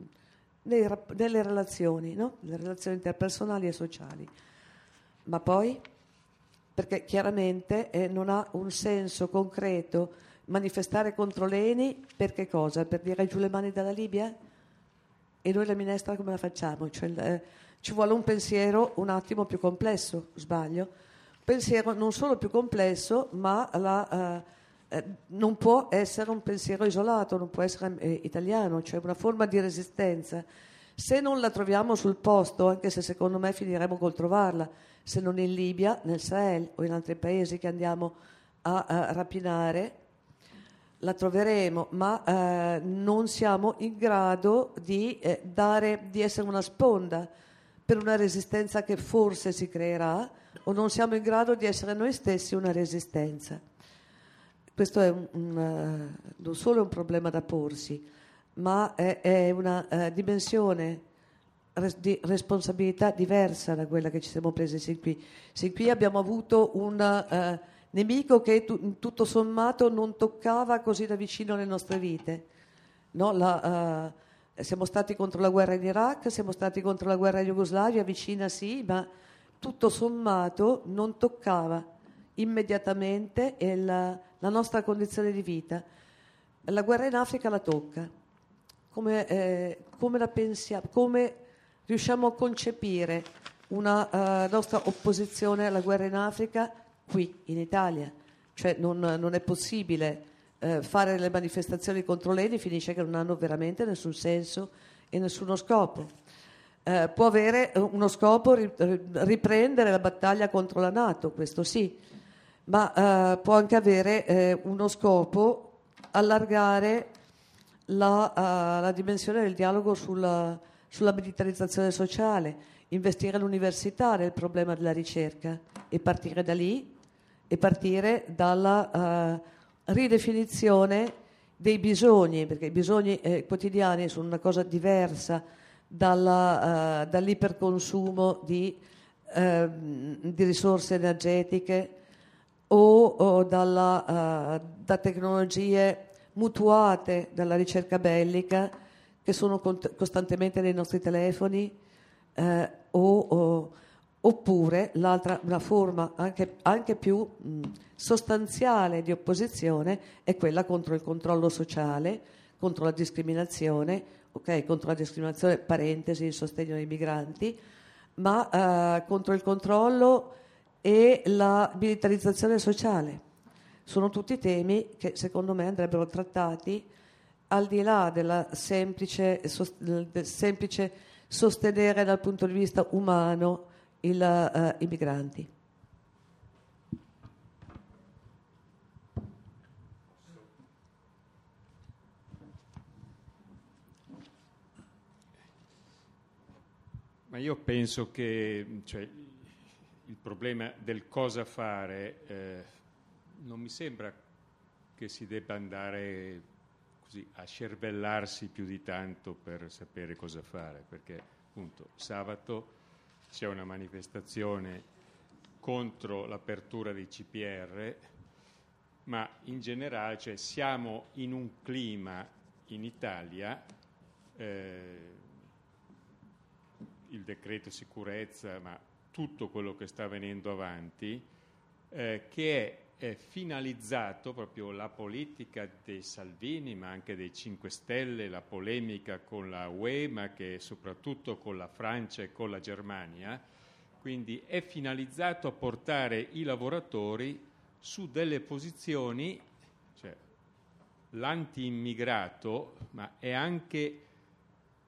nelle relazioni, no? Le relazioni interpersonali e sociali. Ma poi, perché chiaramente non ha un senso concreto manifestare contro l'ENI, per che cosa? Per dire giù le mani dalla Libia? E noi la minestra come la facciamo? Cioè, ci vuole un pensiero un attimo più complesso, sbaglio? Pensiero non solo più complesso, ma non può essere un pensiero isolato, non può essere italiano, cioè una forma di resistenza. Se non la troviamo sul posto, anche se secondo me finiremo col trovarla, se non in Libia, nel Sahel o in altri paesi che andiamo a rapinare, la troveremo, ma non siamo in grado di essere una sponda per una resistenza che forse si creerà, o non siamo in grado di essere noi stessi una resistenza. Questo è non solo un problema da porsi, ma è una dimensione di responsabilità diversa da quella che ci siamo presi sin qui. Sin qui abbiamo avuto un nemico che tutto sommato non toccava così da vicino le nostre vite. No? Siamo stati contro la guerra in Iraq, siamo stati contro la guerra in Jugoslavia, vicina sì, ma tutto sommato non toccava immediatamente la nostra condizione di vita. La guerra in Africa la tocca. Come la pensiamo? Come riusciamo a concepire una nostra opposizione alla guerra in Africa qui in Italia? Cioè non è possibile fare le manifestazioni contro l'ENI, finisce che non hanno veramente nessun senso e nessuno scopo. Può avere uno scopo riprendere la battaglia contro la NATO, questo sì, ma può anche avere uno scopo allargare la dimensione del dialogo sulla militarizzazione sociale, investire l'università nel problema della ricerca e partire da lì e partire dalla ridefinizione dei bisogni, perché i bisogni quotidiani sono una cosa diversa dall'iperconsumo di risorse energetiche o da tecnologie mutuate dalla ricerca bellica che sono costantemente nei nostri telefoni oppure una forma anche più sostanziale di opposizione è quella contro il controllo sociale, contro la discriminazione, contro la discriminazione, parentesi, il sostegno ai migranti, ma contro il controllo e la militarizzazione sociale. Sono tutti temi che secondo me andrebbero trattati al di là del semplice sostenere dal punto di vista umano i migranti. Ma io penso che il problema del cosa fare non mi sembra che si debba andare così a scervellarsi più di tanto per sapere cosa fare, perché appunto sabato c'è una manifestazione contro l'apertura dei CPR, ma in generale siamo in un clima in Italia, il decreto sicurezza, ma tutto quello che sta venendo avanti, che è finalizzato proprio la politica dei Salvini, ma anche dei 5 Stelle, la polemica con la UE, ma che soprattutto con la Francia e con la Germania, quindi è finalizzato a portare i lavoratori su delle posizioni, l'anti-immigrato, ma è anche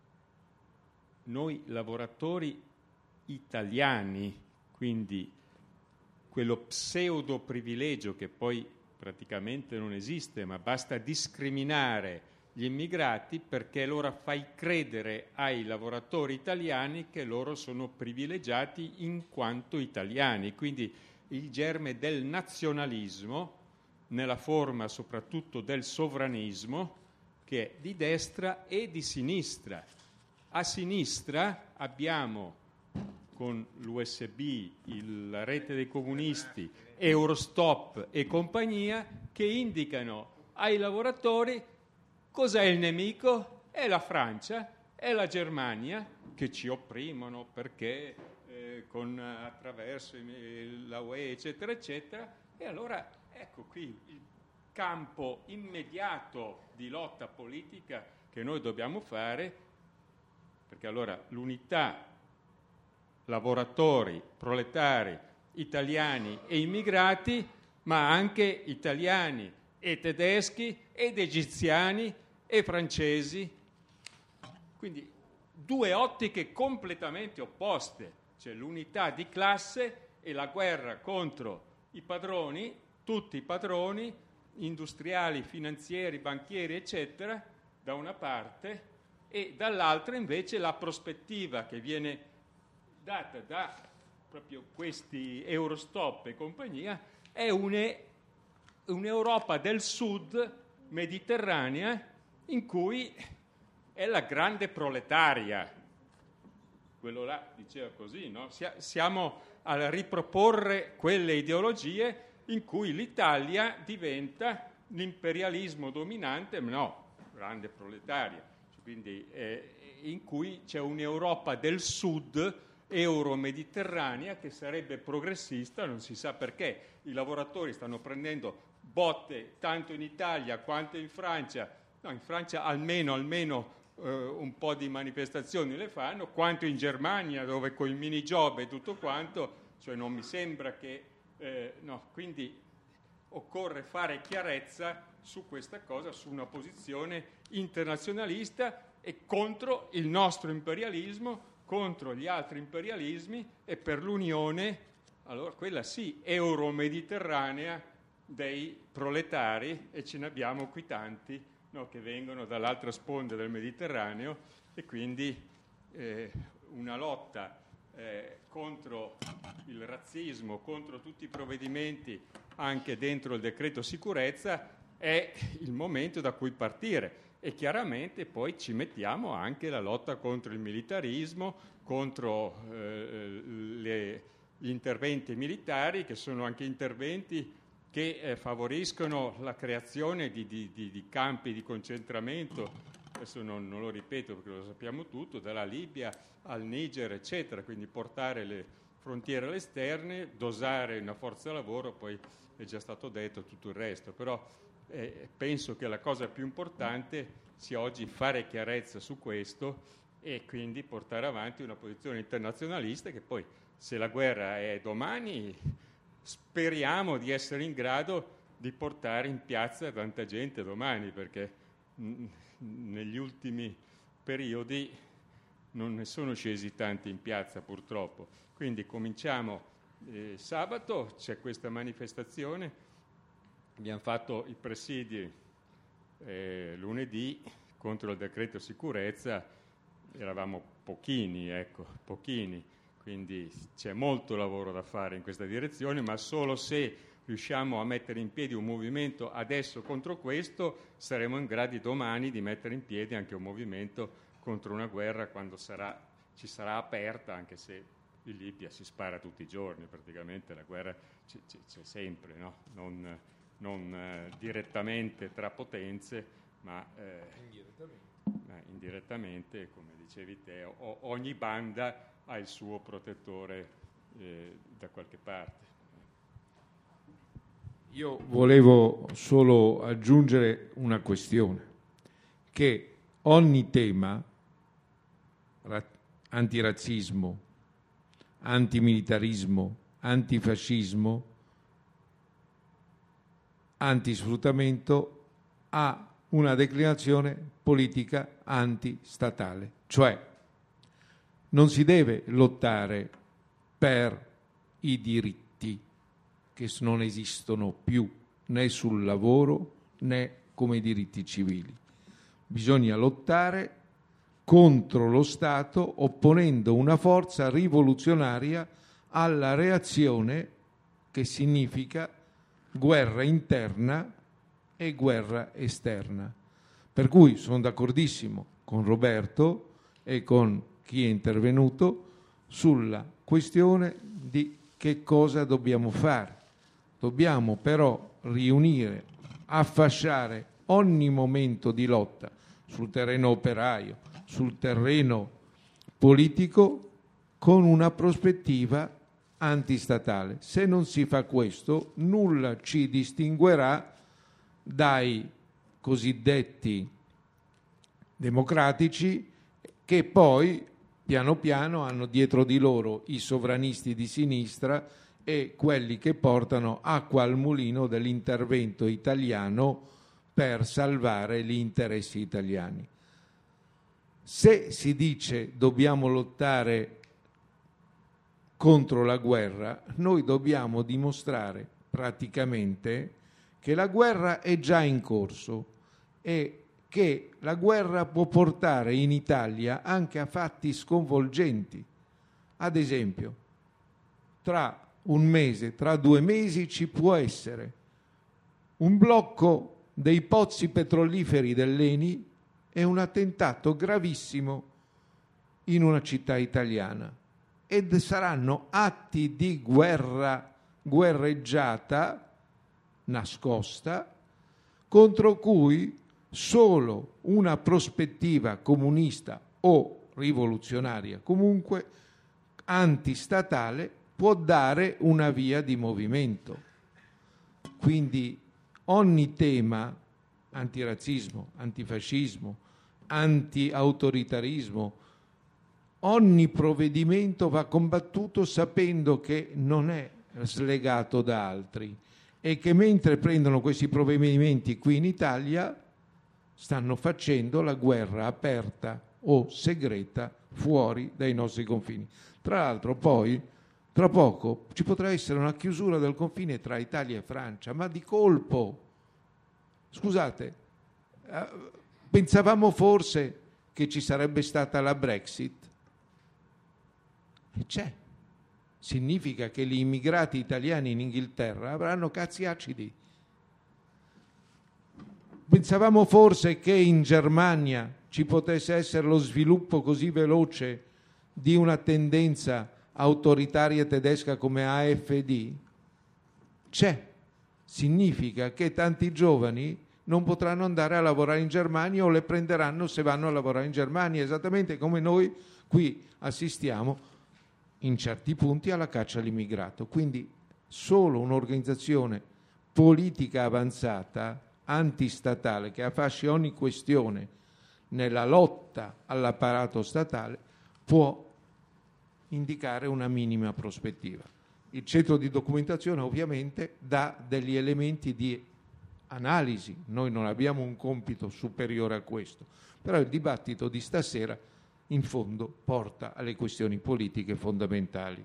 noi lavoratori italiani, quindi quello pseudo privilegio che poi praticamente non esiste, ma basta discriminare gli immigrati perché allora fai credere ai lavoratori italiani che loro sono privilegiati in quanto italiani. Quindi il germe del nazionalismo, nella forma soprattutto del sovranismo, che è di destra e di sinistra. A sinistra abbiamo, con l'USB, la rete dei comunisti, Eurostop e compagnia, che indicano ai lavoratori cos'è il nemico? È la Francia, è la Germania, che ci opprimono perché attraverso la UE, eccetera, eccetera. E allora ecco qui il campo immediato di lotta politica che noi dobbiamo fare, perché allora l'unità lavoratori, proletari, italiani e immigrati, ma anche italiani e tedeschi ed egiziani e francesi. Quindi due ottiche completamente opposte. C'è l'unità di classe e la guerra contro i padroni, tutti i padroni, industriali, finanzieri, banchieri, eccetera, da una parte, e dall'altra invece la prospettiva che viene data da proprio questi Eurostop e compagnia è un'Europa del sud mediterranea in cui è la grande proletaria. Quello là diceva così, no? Siamo a riproporre quelle ideologie in cui l'Italia diventa l'imperialismo dominante, no, grande proletaria, quindi in cui c'è un'Europa del sud euro-mediterranea che sarebbe progressista, non si sa perché. I lavoratori stanno prendendo botte tanto in Italia quanto in Francia, no, in Francia almeno un po' di manifestazioni le fanno, quanto in Germania dove con il mini job e tutto quanto, cioè non mi sembra che no, quindi occorre fare chiarezza su questa cosa, su una posizione internazionalista e contro il nostro imperialismo, contro gli altri imperialismi e per l'unione, allora quella sì, euro-mediterranea dei proletari, e ce ne abbiamo qui tanti, no, che vengono dall'altra sponda del Mediterraneo, e quindi una lotta contro il razzismo, contro tutti i provvedimenti anche dentro il decreto sicurezza è il momento da cui partire. E chiaramente poi ci mettiamo anche la lotta contro il militarismo, contro gli interventi militari, che sono anche interventi che favoriscono la creazione di campi di concentramento. Adesso non lo ripeto perché lo sappiamo tutto, dalla Libia al Niger, eccetera, quindi portare le frontiere all'esterno, dosare una forza lavoro, poi è già stato detto tutto il resto, però penso che la cosa più importante sia oggi fare chiarezza su questo e quindi portare avanti una posizione internazionalista che poi, se la guerra è domani, speriamo di essere in grado di portare in piazza tanta gente domani, perché negli ultimi periodi non ne sono scesi tanti in piazza purtroppo. Quindi cominciamo sabato, c'è questa manifestazione, abbiamo fatto i presidi lunedì contro il decreto sicurezza, eravamo pochini, quindi c'è molto lavoro da fare in questa direzione, ma solo se riusciamo a mettere in piedi un movimento adesso contro questo, saremo in grado domani di mettere in piedi anche un movimento contro una guerra quando ci sarà aperta, anche se in Libia si spara tutti i giorni, praticamente la guerra c'è sempre, no? Non direttamente tra potenze, ma indirettamente, come dicevi te, ogni banda ha il suo protettore da qualche parte. Io volevo solo aggiungere una questione, che ogni tema, antirazzismo, antimilitarismo, antifascismo, antisfruttamento, ha una declinazione politica antistatale, cioè non si deve lottare per i diritti che non esistono più né sul lavoro né come diritti civili. Bisogna lottare contro lo Stato opponendo una forza rivoluzionaria alla reazione che significa guerra interna e guerra esterna. Per cui sono d'accordissimo con Roberto e con chi è intervenuto sulla questione di che cosa dobbiamo fare. Dobbiamo però riunire, affasciare ogni momento di lotta sul terreno operaio, sul terreno politico, con una prospettiva antistatale. Se non si fa questo, nulla ci distinguerà dai cosiddetti democratici che poi piano piano hanno dietro di loro i sovranisti di sinistra e quelli che portano acqua al mulino dell'intervento italiano per salvare gli interessi italiani. Se si dice dobbiamo lottare contro la guerra, noi dobbiamo dimostrare praticamente che la guerra è già in corso e che la guerra può portare in Italia anche a fatti sconvolgenti. Ad esempio, tra un mese, tra 2 mesi ci può essere un blocco dei pozzi petroliferi dell'ENI e un attentato gravissimo in una città italiana. Ed saranno atti di guerreggiata nascosta contro cui solo una prospettiva comunista o rivoluzionaria, comunque antistatale, può dare una via di movimento. Quindi ogni tema, antirazzismo, antifascismo, anti-autoritarismo, ogni provvedimento va combattuto sapendo che non è slegato da altri e che mentre prendono questi provvedimenti qui in Italia stanno facendo la guerra aperta o segreta fuori dai nostri confini. Tra l'altro poi, tra poco, ci potrà essere una chiusura del confine tra Italia e Francia, ma di colpo. Scusate, pensavamo forse che ci sarebbe stata la Brexit? E c'è. Significa che gli immigrati italiani in Inghilterra avranno cazzi acidi. Pensavamo forse che in Germania ci potesse essere lo sviluppo così veloce di una tendenza autoritaria tedesca come AfD? C'è. Significa che tanti giovani non potranno andare a lavorare in Germania o le prenderanno se vanno a lavorare in Germania, esattamente come noi qui assistiamo in certi punti alla caccia all'immigrato. Quindi solo un'organizzazione politica avanzata, antistatale, che affasci ogni questione nella lotta all'apparato statale, può indicare una minima prospettiva. Il centro di documentazione ovviamente dà degli elementi di analisi, noi non abbiamo un compito superiore a questo, però il dibattito di stasera in fondo porta alle questioni politiche fondamentali.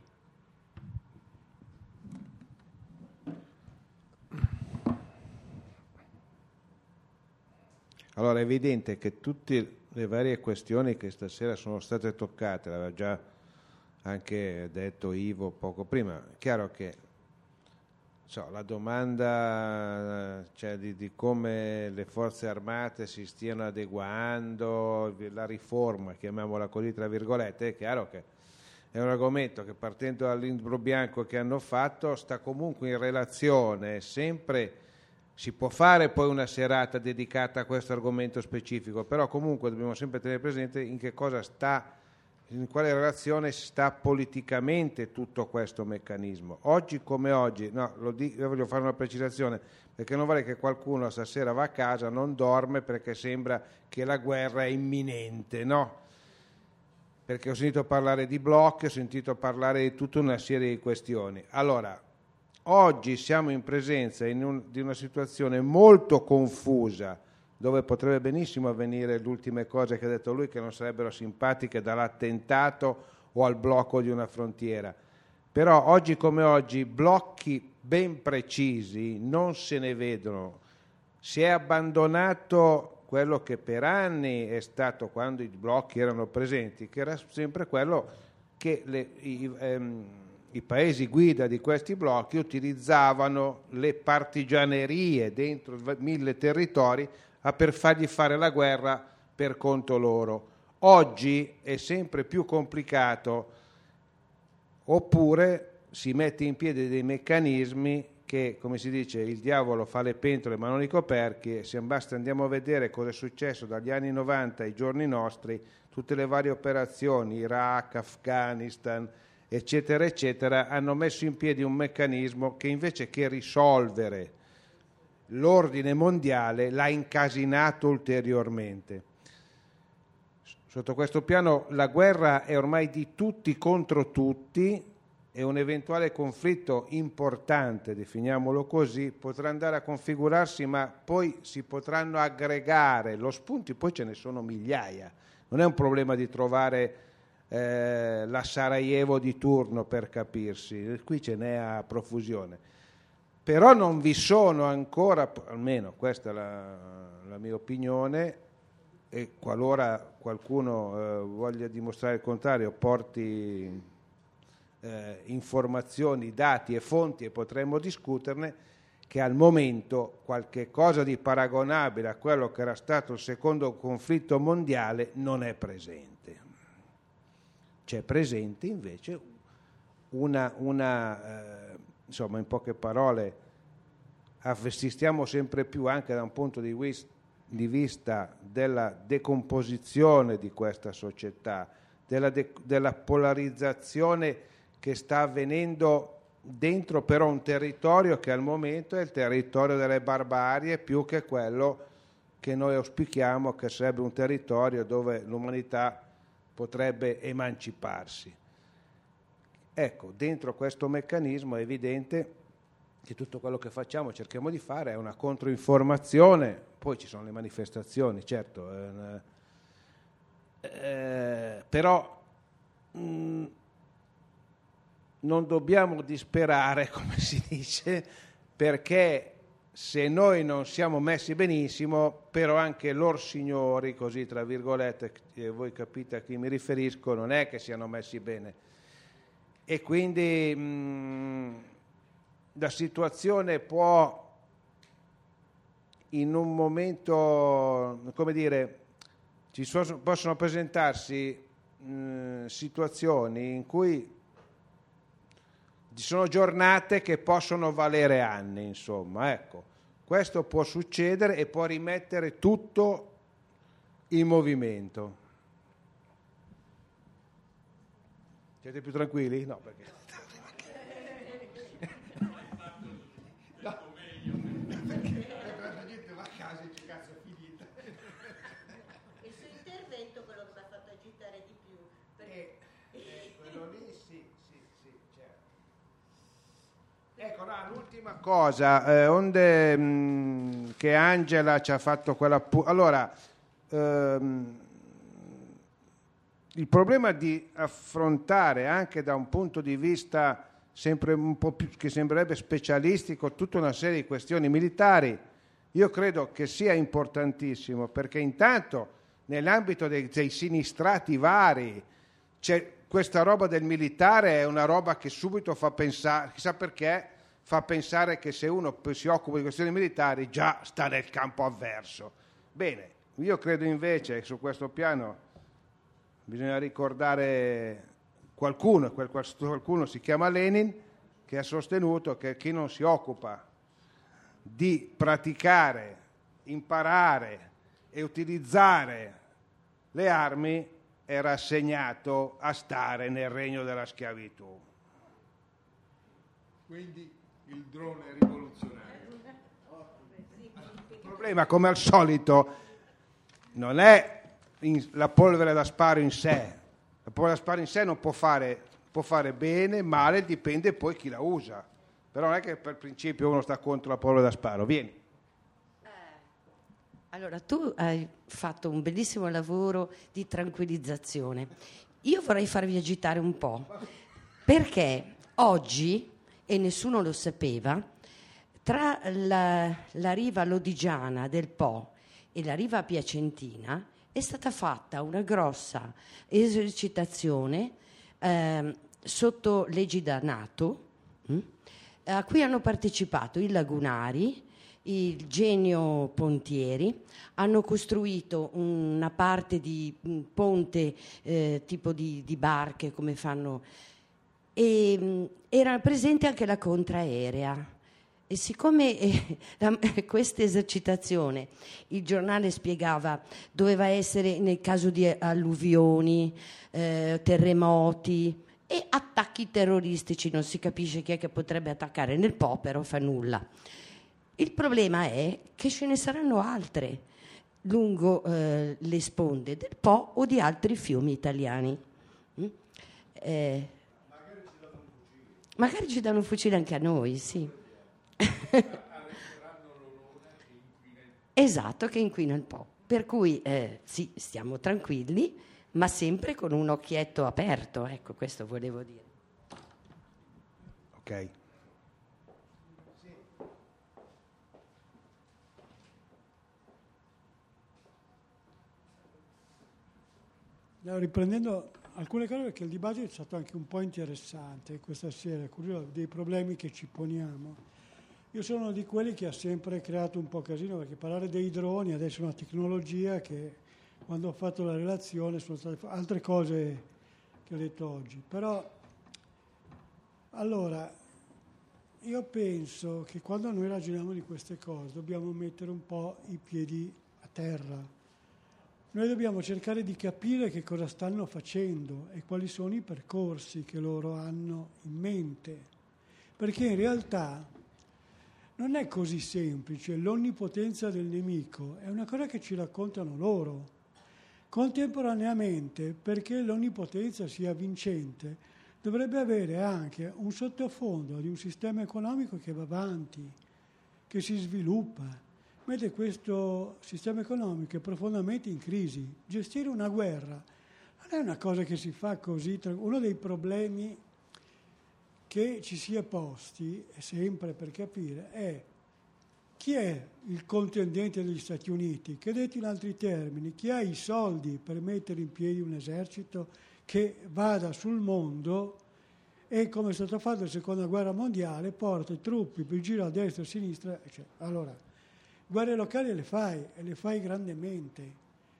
Allora è evidente che tutte le varie questioni che stasera sono state toccate, l'aveva già anche detto Ivo poco prima, è chiaro che la domanda di come le forze armate si stiano adeguando, la riforma, chiamiamola così tra virgolette, è chiaro che è un argomento che partendo dal libro bianco che hanno fatto sta comunque in relazione sempre. Si può fare poi una serata dedicata a questo argomento specifico, però comunque dobbiamo sempre tenere presente in che cosa sta, in quale relazione sta politicamente tutto questo meccanismo. Oggi come oggi, io voglio fare una precisazione, perché non vorrei che qualcuno stasera va a casa, non dorme perché sembra che la guerra è imminente, no? Perché ho sentito parlare di blocchi, ho sentito parlare di tutta una serie di questioni. Allora, oggi siamo in presenza di una situazione molto confusa, dove potrebbe benissimo avvenire le ultime cose che ha detto lui, che non sarebbero simpatiche, dall'attentato o al blocco di una frontiera. Però oggi come oggi blocchi ben precisi non se ne vedono. Si è abbandonato quello che per anni è stato, quando i blocchi erano presenti, che era sempre quello che i paesi guida di questi blocchi utilizzavano le partigianerie dentro 1000 territori per fargli fare la guerra per conto loro. Oggi è sempre più complicato, oppure si mette in piedi dei meccanismi che, come si dice, il diavolo fa le pentole ma non i coperchi, e se basta andiamo a vedere cosa è successo dagli anni 90 ai giorni nostri, tutte le varie operazioni, Iraq, Afghanistan, eccetera, eccetera, hanno messo in piedi un meccanismo che invece che risolvere l'ordine mondiale l'ha incasinato ulteriormente. Sotto questo piano la guerra è ormai di tutti contro tutti, e un eventuale conflitto importante, definiamolo così, potrà andare a configurarsi, ma poi si potranno aggregare lo spunti, poi ce ne sono migliaia. Non è un problema di trovare la Sarajevo di turno, per capirsi, qui ce n'è a profusione. Però non vi sono ancora, almeno questa è la mia opinione, e qualora qualcuno voglia dimostrare il contrario, porti informazioni, dati e fonti e potremmo discuterne, che al momento qualche cosa di paragonabile a quello che era stato il secondo conflitto mondiale non è presente. C'è presente invece insomma, in poche parole, assistiamo sempre più anche da un punto di vista della decomposizione di questa società, della polarizzazione che sta avvenendo dentro però un territorio che al momento è il territorio delle barbarie, più che quello che noi auspichiamo, che sarebbe un territorio dove l'umanità potrebbe emanciparsi. Ecco, dentro questo meccanismo è evidente che tutto quello che facciamo, cerchiamo di fare, è una controinformazione. Poi ci sono le manifestazioni, certo, però non dobbiamo disperare, come si dice, perché se noi non siamo messi benissimo, però anche lor signori, così tra virgolette, voi capite a chi mi riferisco, non è che siano messi bene. E quindi la situazione può, in un momento, come dire, possono presentarsi situazioni in cui ci sono giornate che possono valere anni, insomma, ecco. Questo può succedere e può rimettere tutto in movimento. Siete più tranquilli? No, perché... No. Perché la gente va a casa e ci cazzo è finita. Il suo intervento quello che mi ha fatto agitare di più. Perché... quello lì sì, certo. Ecco, no, l'ultima cosa, onde che Angela ci ha fatto quella... Allora, il problema di affrontare anche da un punto di vista sempre un po' più, che sembrerebbe specialistico, tutta una serie di questioni militari, io credo che sia importantissimo, perché intanto nell'ambito dei sinistrati vari c'è questa roba del militare, è una roba che subito fa pensare, chissà perché, fa pensare che se uno si occupa di questioni militari già sta nel campo avverso. Bene, io credo invece che su questo piano bisogna ricordare qualcuno, qualcuno si chiama Lenin, che ha sostenuto che chi non si occupa di praticare, imparare e utilizzare le armi è rassegnato a stare nel regno della schiavitù. Quindi il drone rivoluzionario. Il problema, come al solito, non è la polvere da sparo in sé. La polvere da sparo in sé non può fare bene, male, dipende poi chi la usa. Però non è che per principio uno sta contro la polvere da sparo. Vieni. Allora, tu hai fatto un bellissimo lavoro di tranquillizzazione. io vorrei farvi agitare un po', perché oggi, e nessuno lo sapeva, tra la riva lodigiana del Po e la riva piacentina è stata fatta una grossa esercitazione sotto l'egida NATO, a cui hanno partecipato i lagunari, il Genio Pontieri, hanno costruito una parte di ponte tipo di barche come fanno, e era presente anche la contraerea. E siccome questa esercitazione, il giornale spiegava, doveva essere nel caso di alluvioni, terremoti e attacchi terroristici, non si capisce chi è che potrebbe attaccare nel Po, però fa nulla. Il problema è che ce ne saranno altre lungo le sponde del Po o di altri fiumi italiani. Magari ci danno un fucile anche a noi, sì. Esatto, che inquina il Po. Per cui sì, stiamo tranquilli, ma sempre con un occhietto aperto, ecco, questo volevo dire. Ok. Riprendendo alcune cose, perché il dibattito è stato anche un po' interessante questa sera, curioso dei problemi che ci poniamo. Io sono uno di quelli che ha sempre creato un po' casino, perché parlare dei droni adesso è una tecnologia che, quando ho fatto la relazione, sono state altre cose che ho detto oggi. Però, allora, io penso che quando noi ragioniamo di queste cose dobbiamo mettere un po' i piedi a terra. Noi dobbiamo cercare di capire che cosa stanno facendo e quali sono i percorsi che loro hanno in mente, perché in realtà non è così semplice. L'onnipotenza del nemico è una cosa che ci raccontano loro. Contemporaneamente, perché l'onnipotenza sia vincente, dovrebbe avere anche un sottofondo di un sistema economico che va avanti, che si sviluppa. Mentre questo sistema economico è profondamente in crisi. Gestire una guerra non è una cosa che si fa così. Uno dei problemi che ci si è posti, e sempre per capire, è chi è il contendente degli Stati Uniti, che detto in altri termini, chi ha i soldi per mettere in piedi un esercito che vada sul mondo e, come è stato fatto nella Seconda Guerra Mondiale, porta i truppi per giro a destra e a sinistra, eccetera. Allora, guerre locali le fai, e le fai grandemente,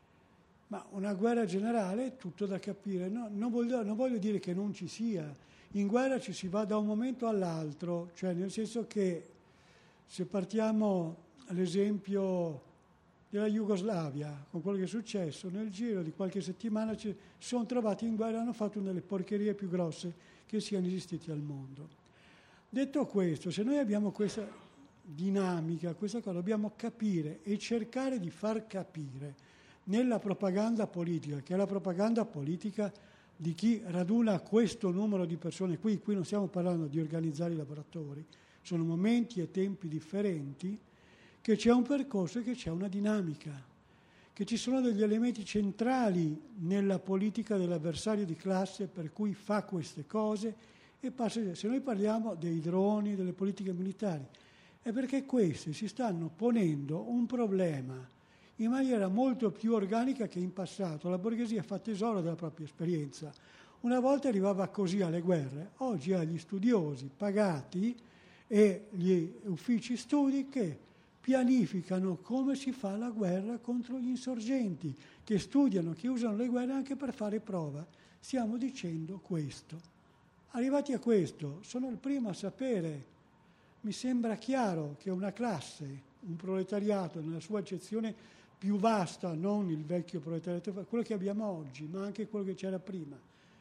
ma una guerra generale è tutto da capire. No, non voglio dire che non ci sia. In guerra ci si va da un momento all'altro, cioè nel senso che, se partiamo all'esempio della Jugoslavia, con quello che è successo, nel giro di qualche settimana si sono trovati in guerra e hanno fatto una delle porcherie più grosse che siano esistite al mondo. Detto questo, se noi abbiamo questa dinamica, questa cosa, dobbiamo capire e cercare di far capire nella propaganda politica, che è la propaganda politica di chi raduna questo numero di persone qui non stiamo parlando di organizzare i lavoratori, sono momenti e tempi differenti, che c'è un percorso e che c'è una dinamica, che ci sono degli elementi centrali nella politica dell'avversario di classe per cui fa queste cose e passa. Se noi parliamo dei droni, delle politiche militari, è perché queste si stanno ponendo un problema in maniera molto più organica che in passato. La borghesia fa tesoro della propria esperienza. Una volta arrivava così alle guerre, oggi ha gli studiosi pagati e gli uffici studi che pianificano come si fa la guerra contro gli insorgenti, che studiano, che usano le guerre anche per fare prova. Stiamo dicendo questo. Arrivati a questo, sono il primo a sapere. Mi sembra chiaro che una classe, un proletariato nella sua accezione più vasta, non il vecchio proletariato, quello che abbiamo oggi, ma anche quello che c'era prima,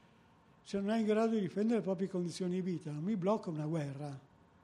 se non è in grado di difendere le proprie condizioni di vita, non mi blocca una guerra.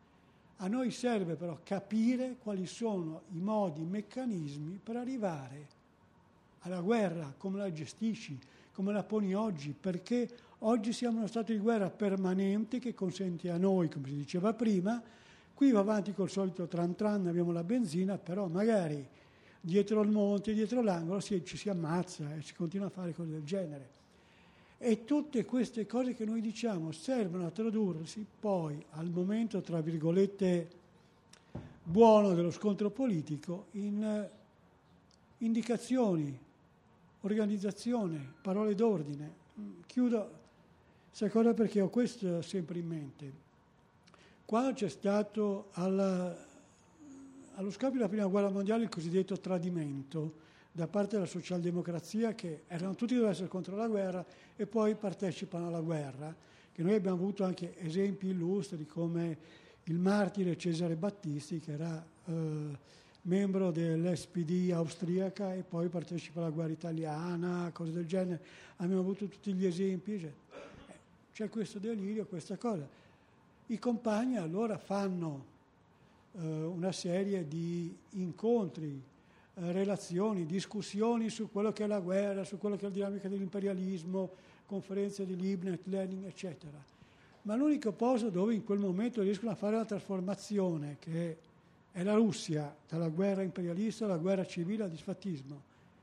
A noi serve però capire quali sono i modi, i meccanismi per arrivare alla guerra, come la gestisci, come la poni oggi, perché oggi siamo in uno stato di guerra permanente che consente a noi, come si diceva prima, qui va avanti col solito tran tran, abbiamo la benzina, però magari dietro il monte, dietro l'angolo ci si ammazza e si continua a fare cose del genere. E tutte queste cose che noi diciamo servono a tradursi poi al momento, tra virgolette, buono dello scontro politico in indicazioni, organizzazione, parole d'ordine. Chiudo questa cosa perché ho questo sempre in mente. Quando c'è stato allo scoppio della Prima Guerra Mondiale il cosiddetto tradimento da parte della socialdemocrazia, che erano tutti dovevano essere contro la guerra e poi partecipano alla guerra, che noi abbiamo avuto anche esempi illustri come il martire Cesare Battisti, che era membro dell'SPD austriaca e poi partecipa alla guerra italiana, cose del genere. Abbiamo avuto tutti gli esempi, cioè, c'è questo delirio, questa cosa. I compagni allora fanno una serie di incontri, relazioni, discussioni su quello che è la guerra, su quello che è la dinamica dell'imperialismo, conferenze di Leibniz, Lenin, eccetera. Ma l'unico posto dove in quel momento riescono a fare la trasformazione, che è la Russia, dalla guerra imperialista alla guerra civile al disfattismo,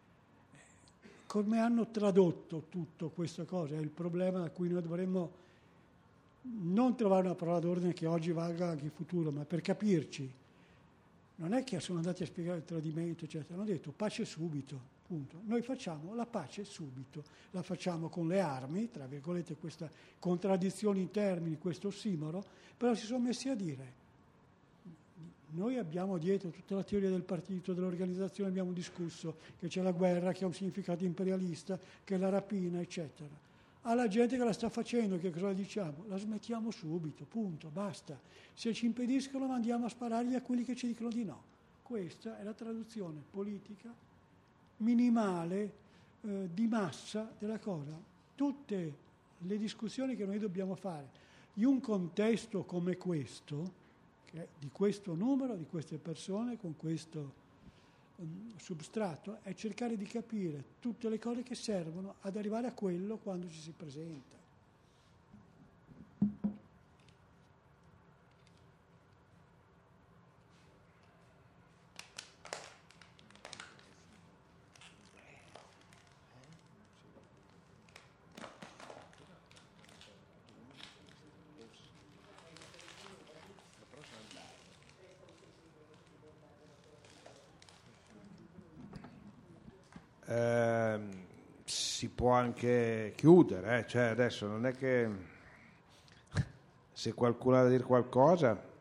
come hanno tradotto tutto questa cosa? È il problema da cui noi dovremmo non trovare una parola d'ordine che oggi valga anche in futuro, ma per capirci. Non è che sono andati a spiegare il tradimento, eccetera. Hanno detto pace subito, punto. Noi facciamo la pace subito. La facciamo con le armi, tra virgolette questa contraddizione in termini, questo ossimoro, però si sono messi a dire noi abbiamo dietro tutta la teoria del partito, dell'organizzazione, abbiamo discusso che c'è la guerra, che ha un significato imperialista, che è la rapina, eccetera. Alla gente che la sta facendo, che cosa diciamo? La smettiamo subito, punto, basta. Se ci impediscono mandiamo a sparargli a quelli che ci dicono di no. Questa è la traduzione politica minimale, di massa della cosa. Tutte le discussioni che noi dobbiamo fare in un contesto come questo, che è di questo numero, di queste persone, con questo substrato, è cercare di capire tutte le cose che servono ad arrivare a quello quando ci si presenta. Si può anche chiudere, cioè adesso non è che se qualcuno ha da dire qualcosa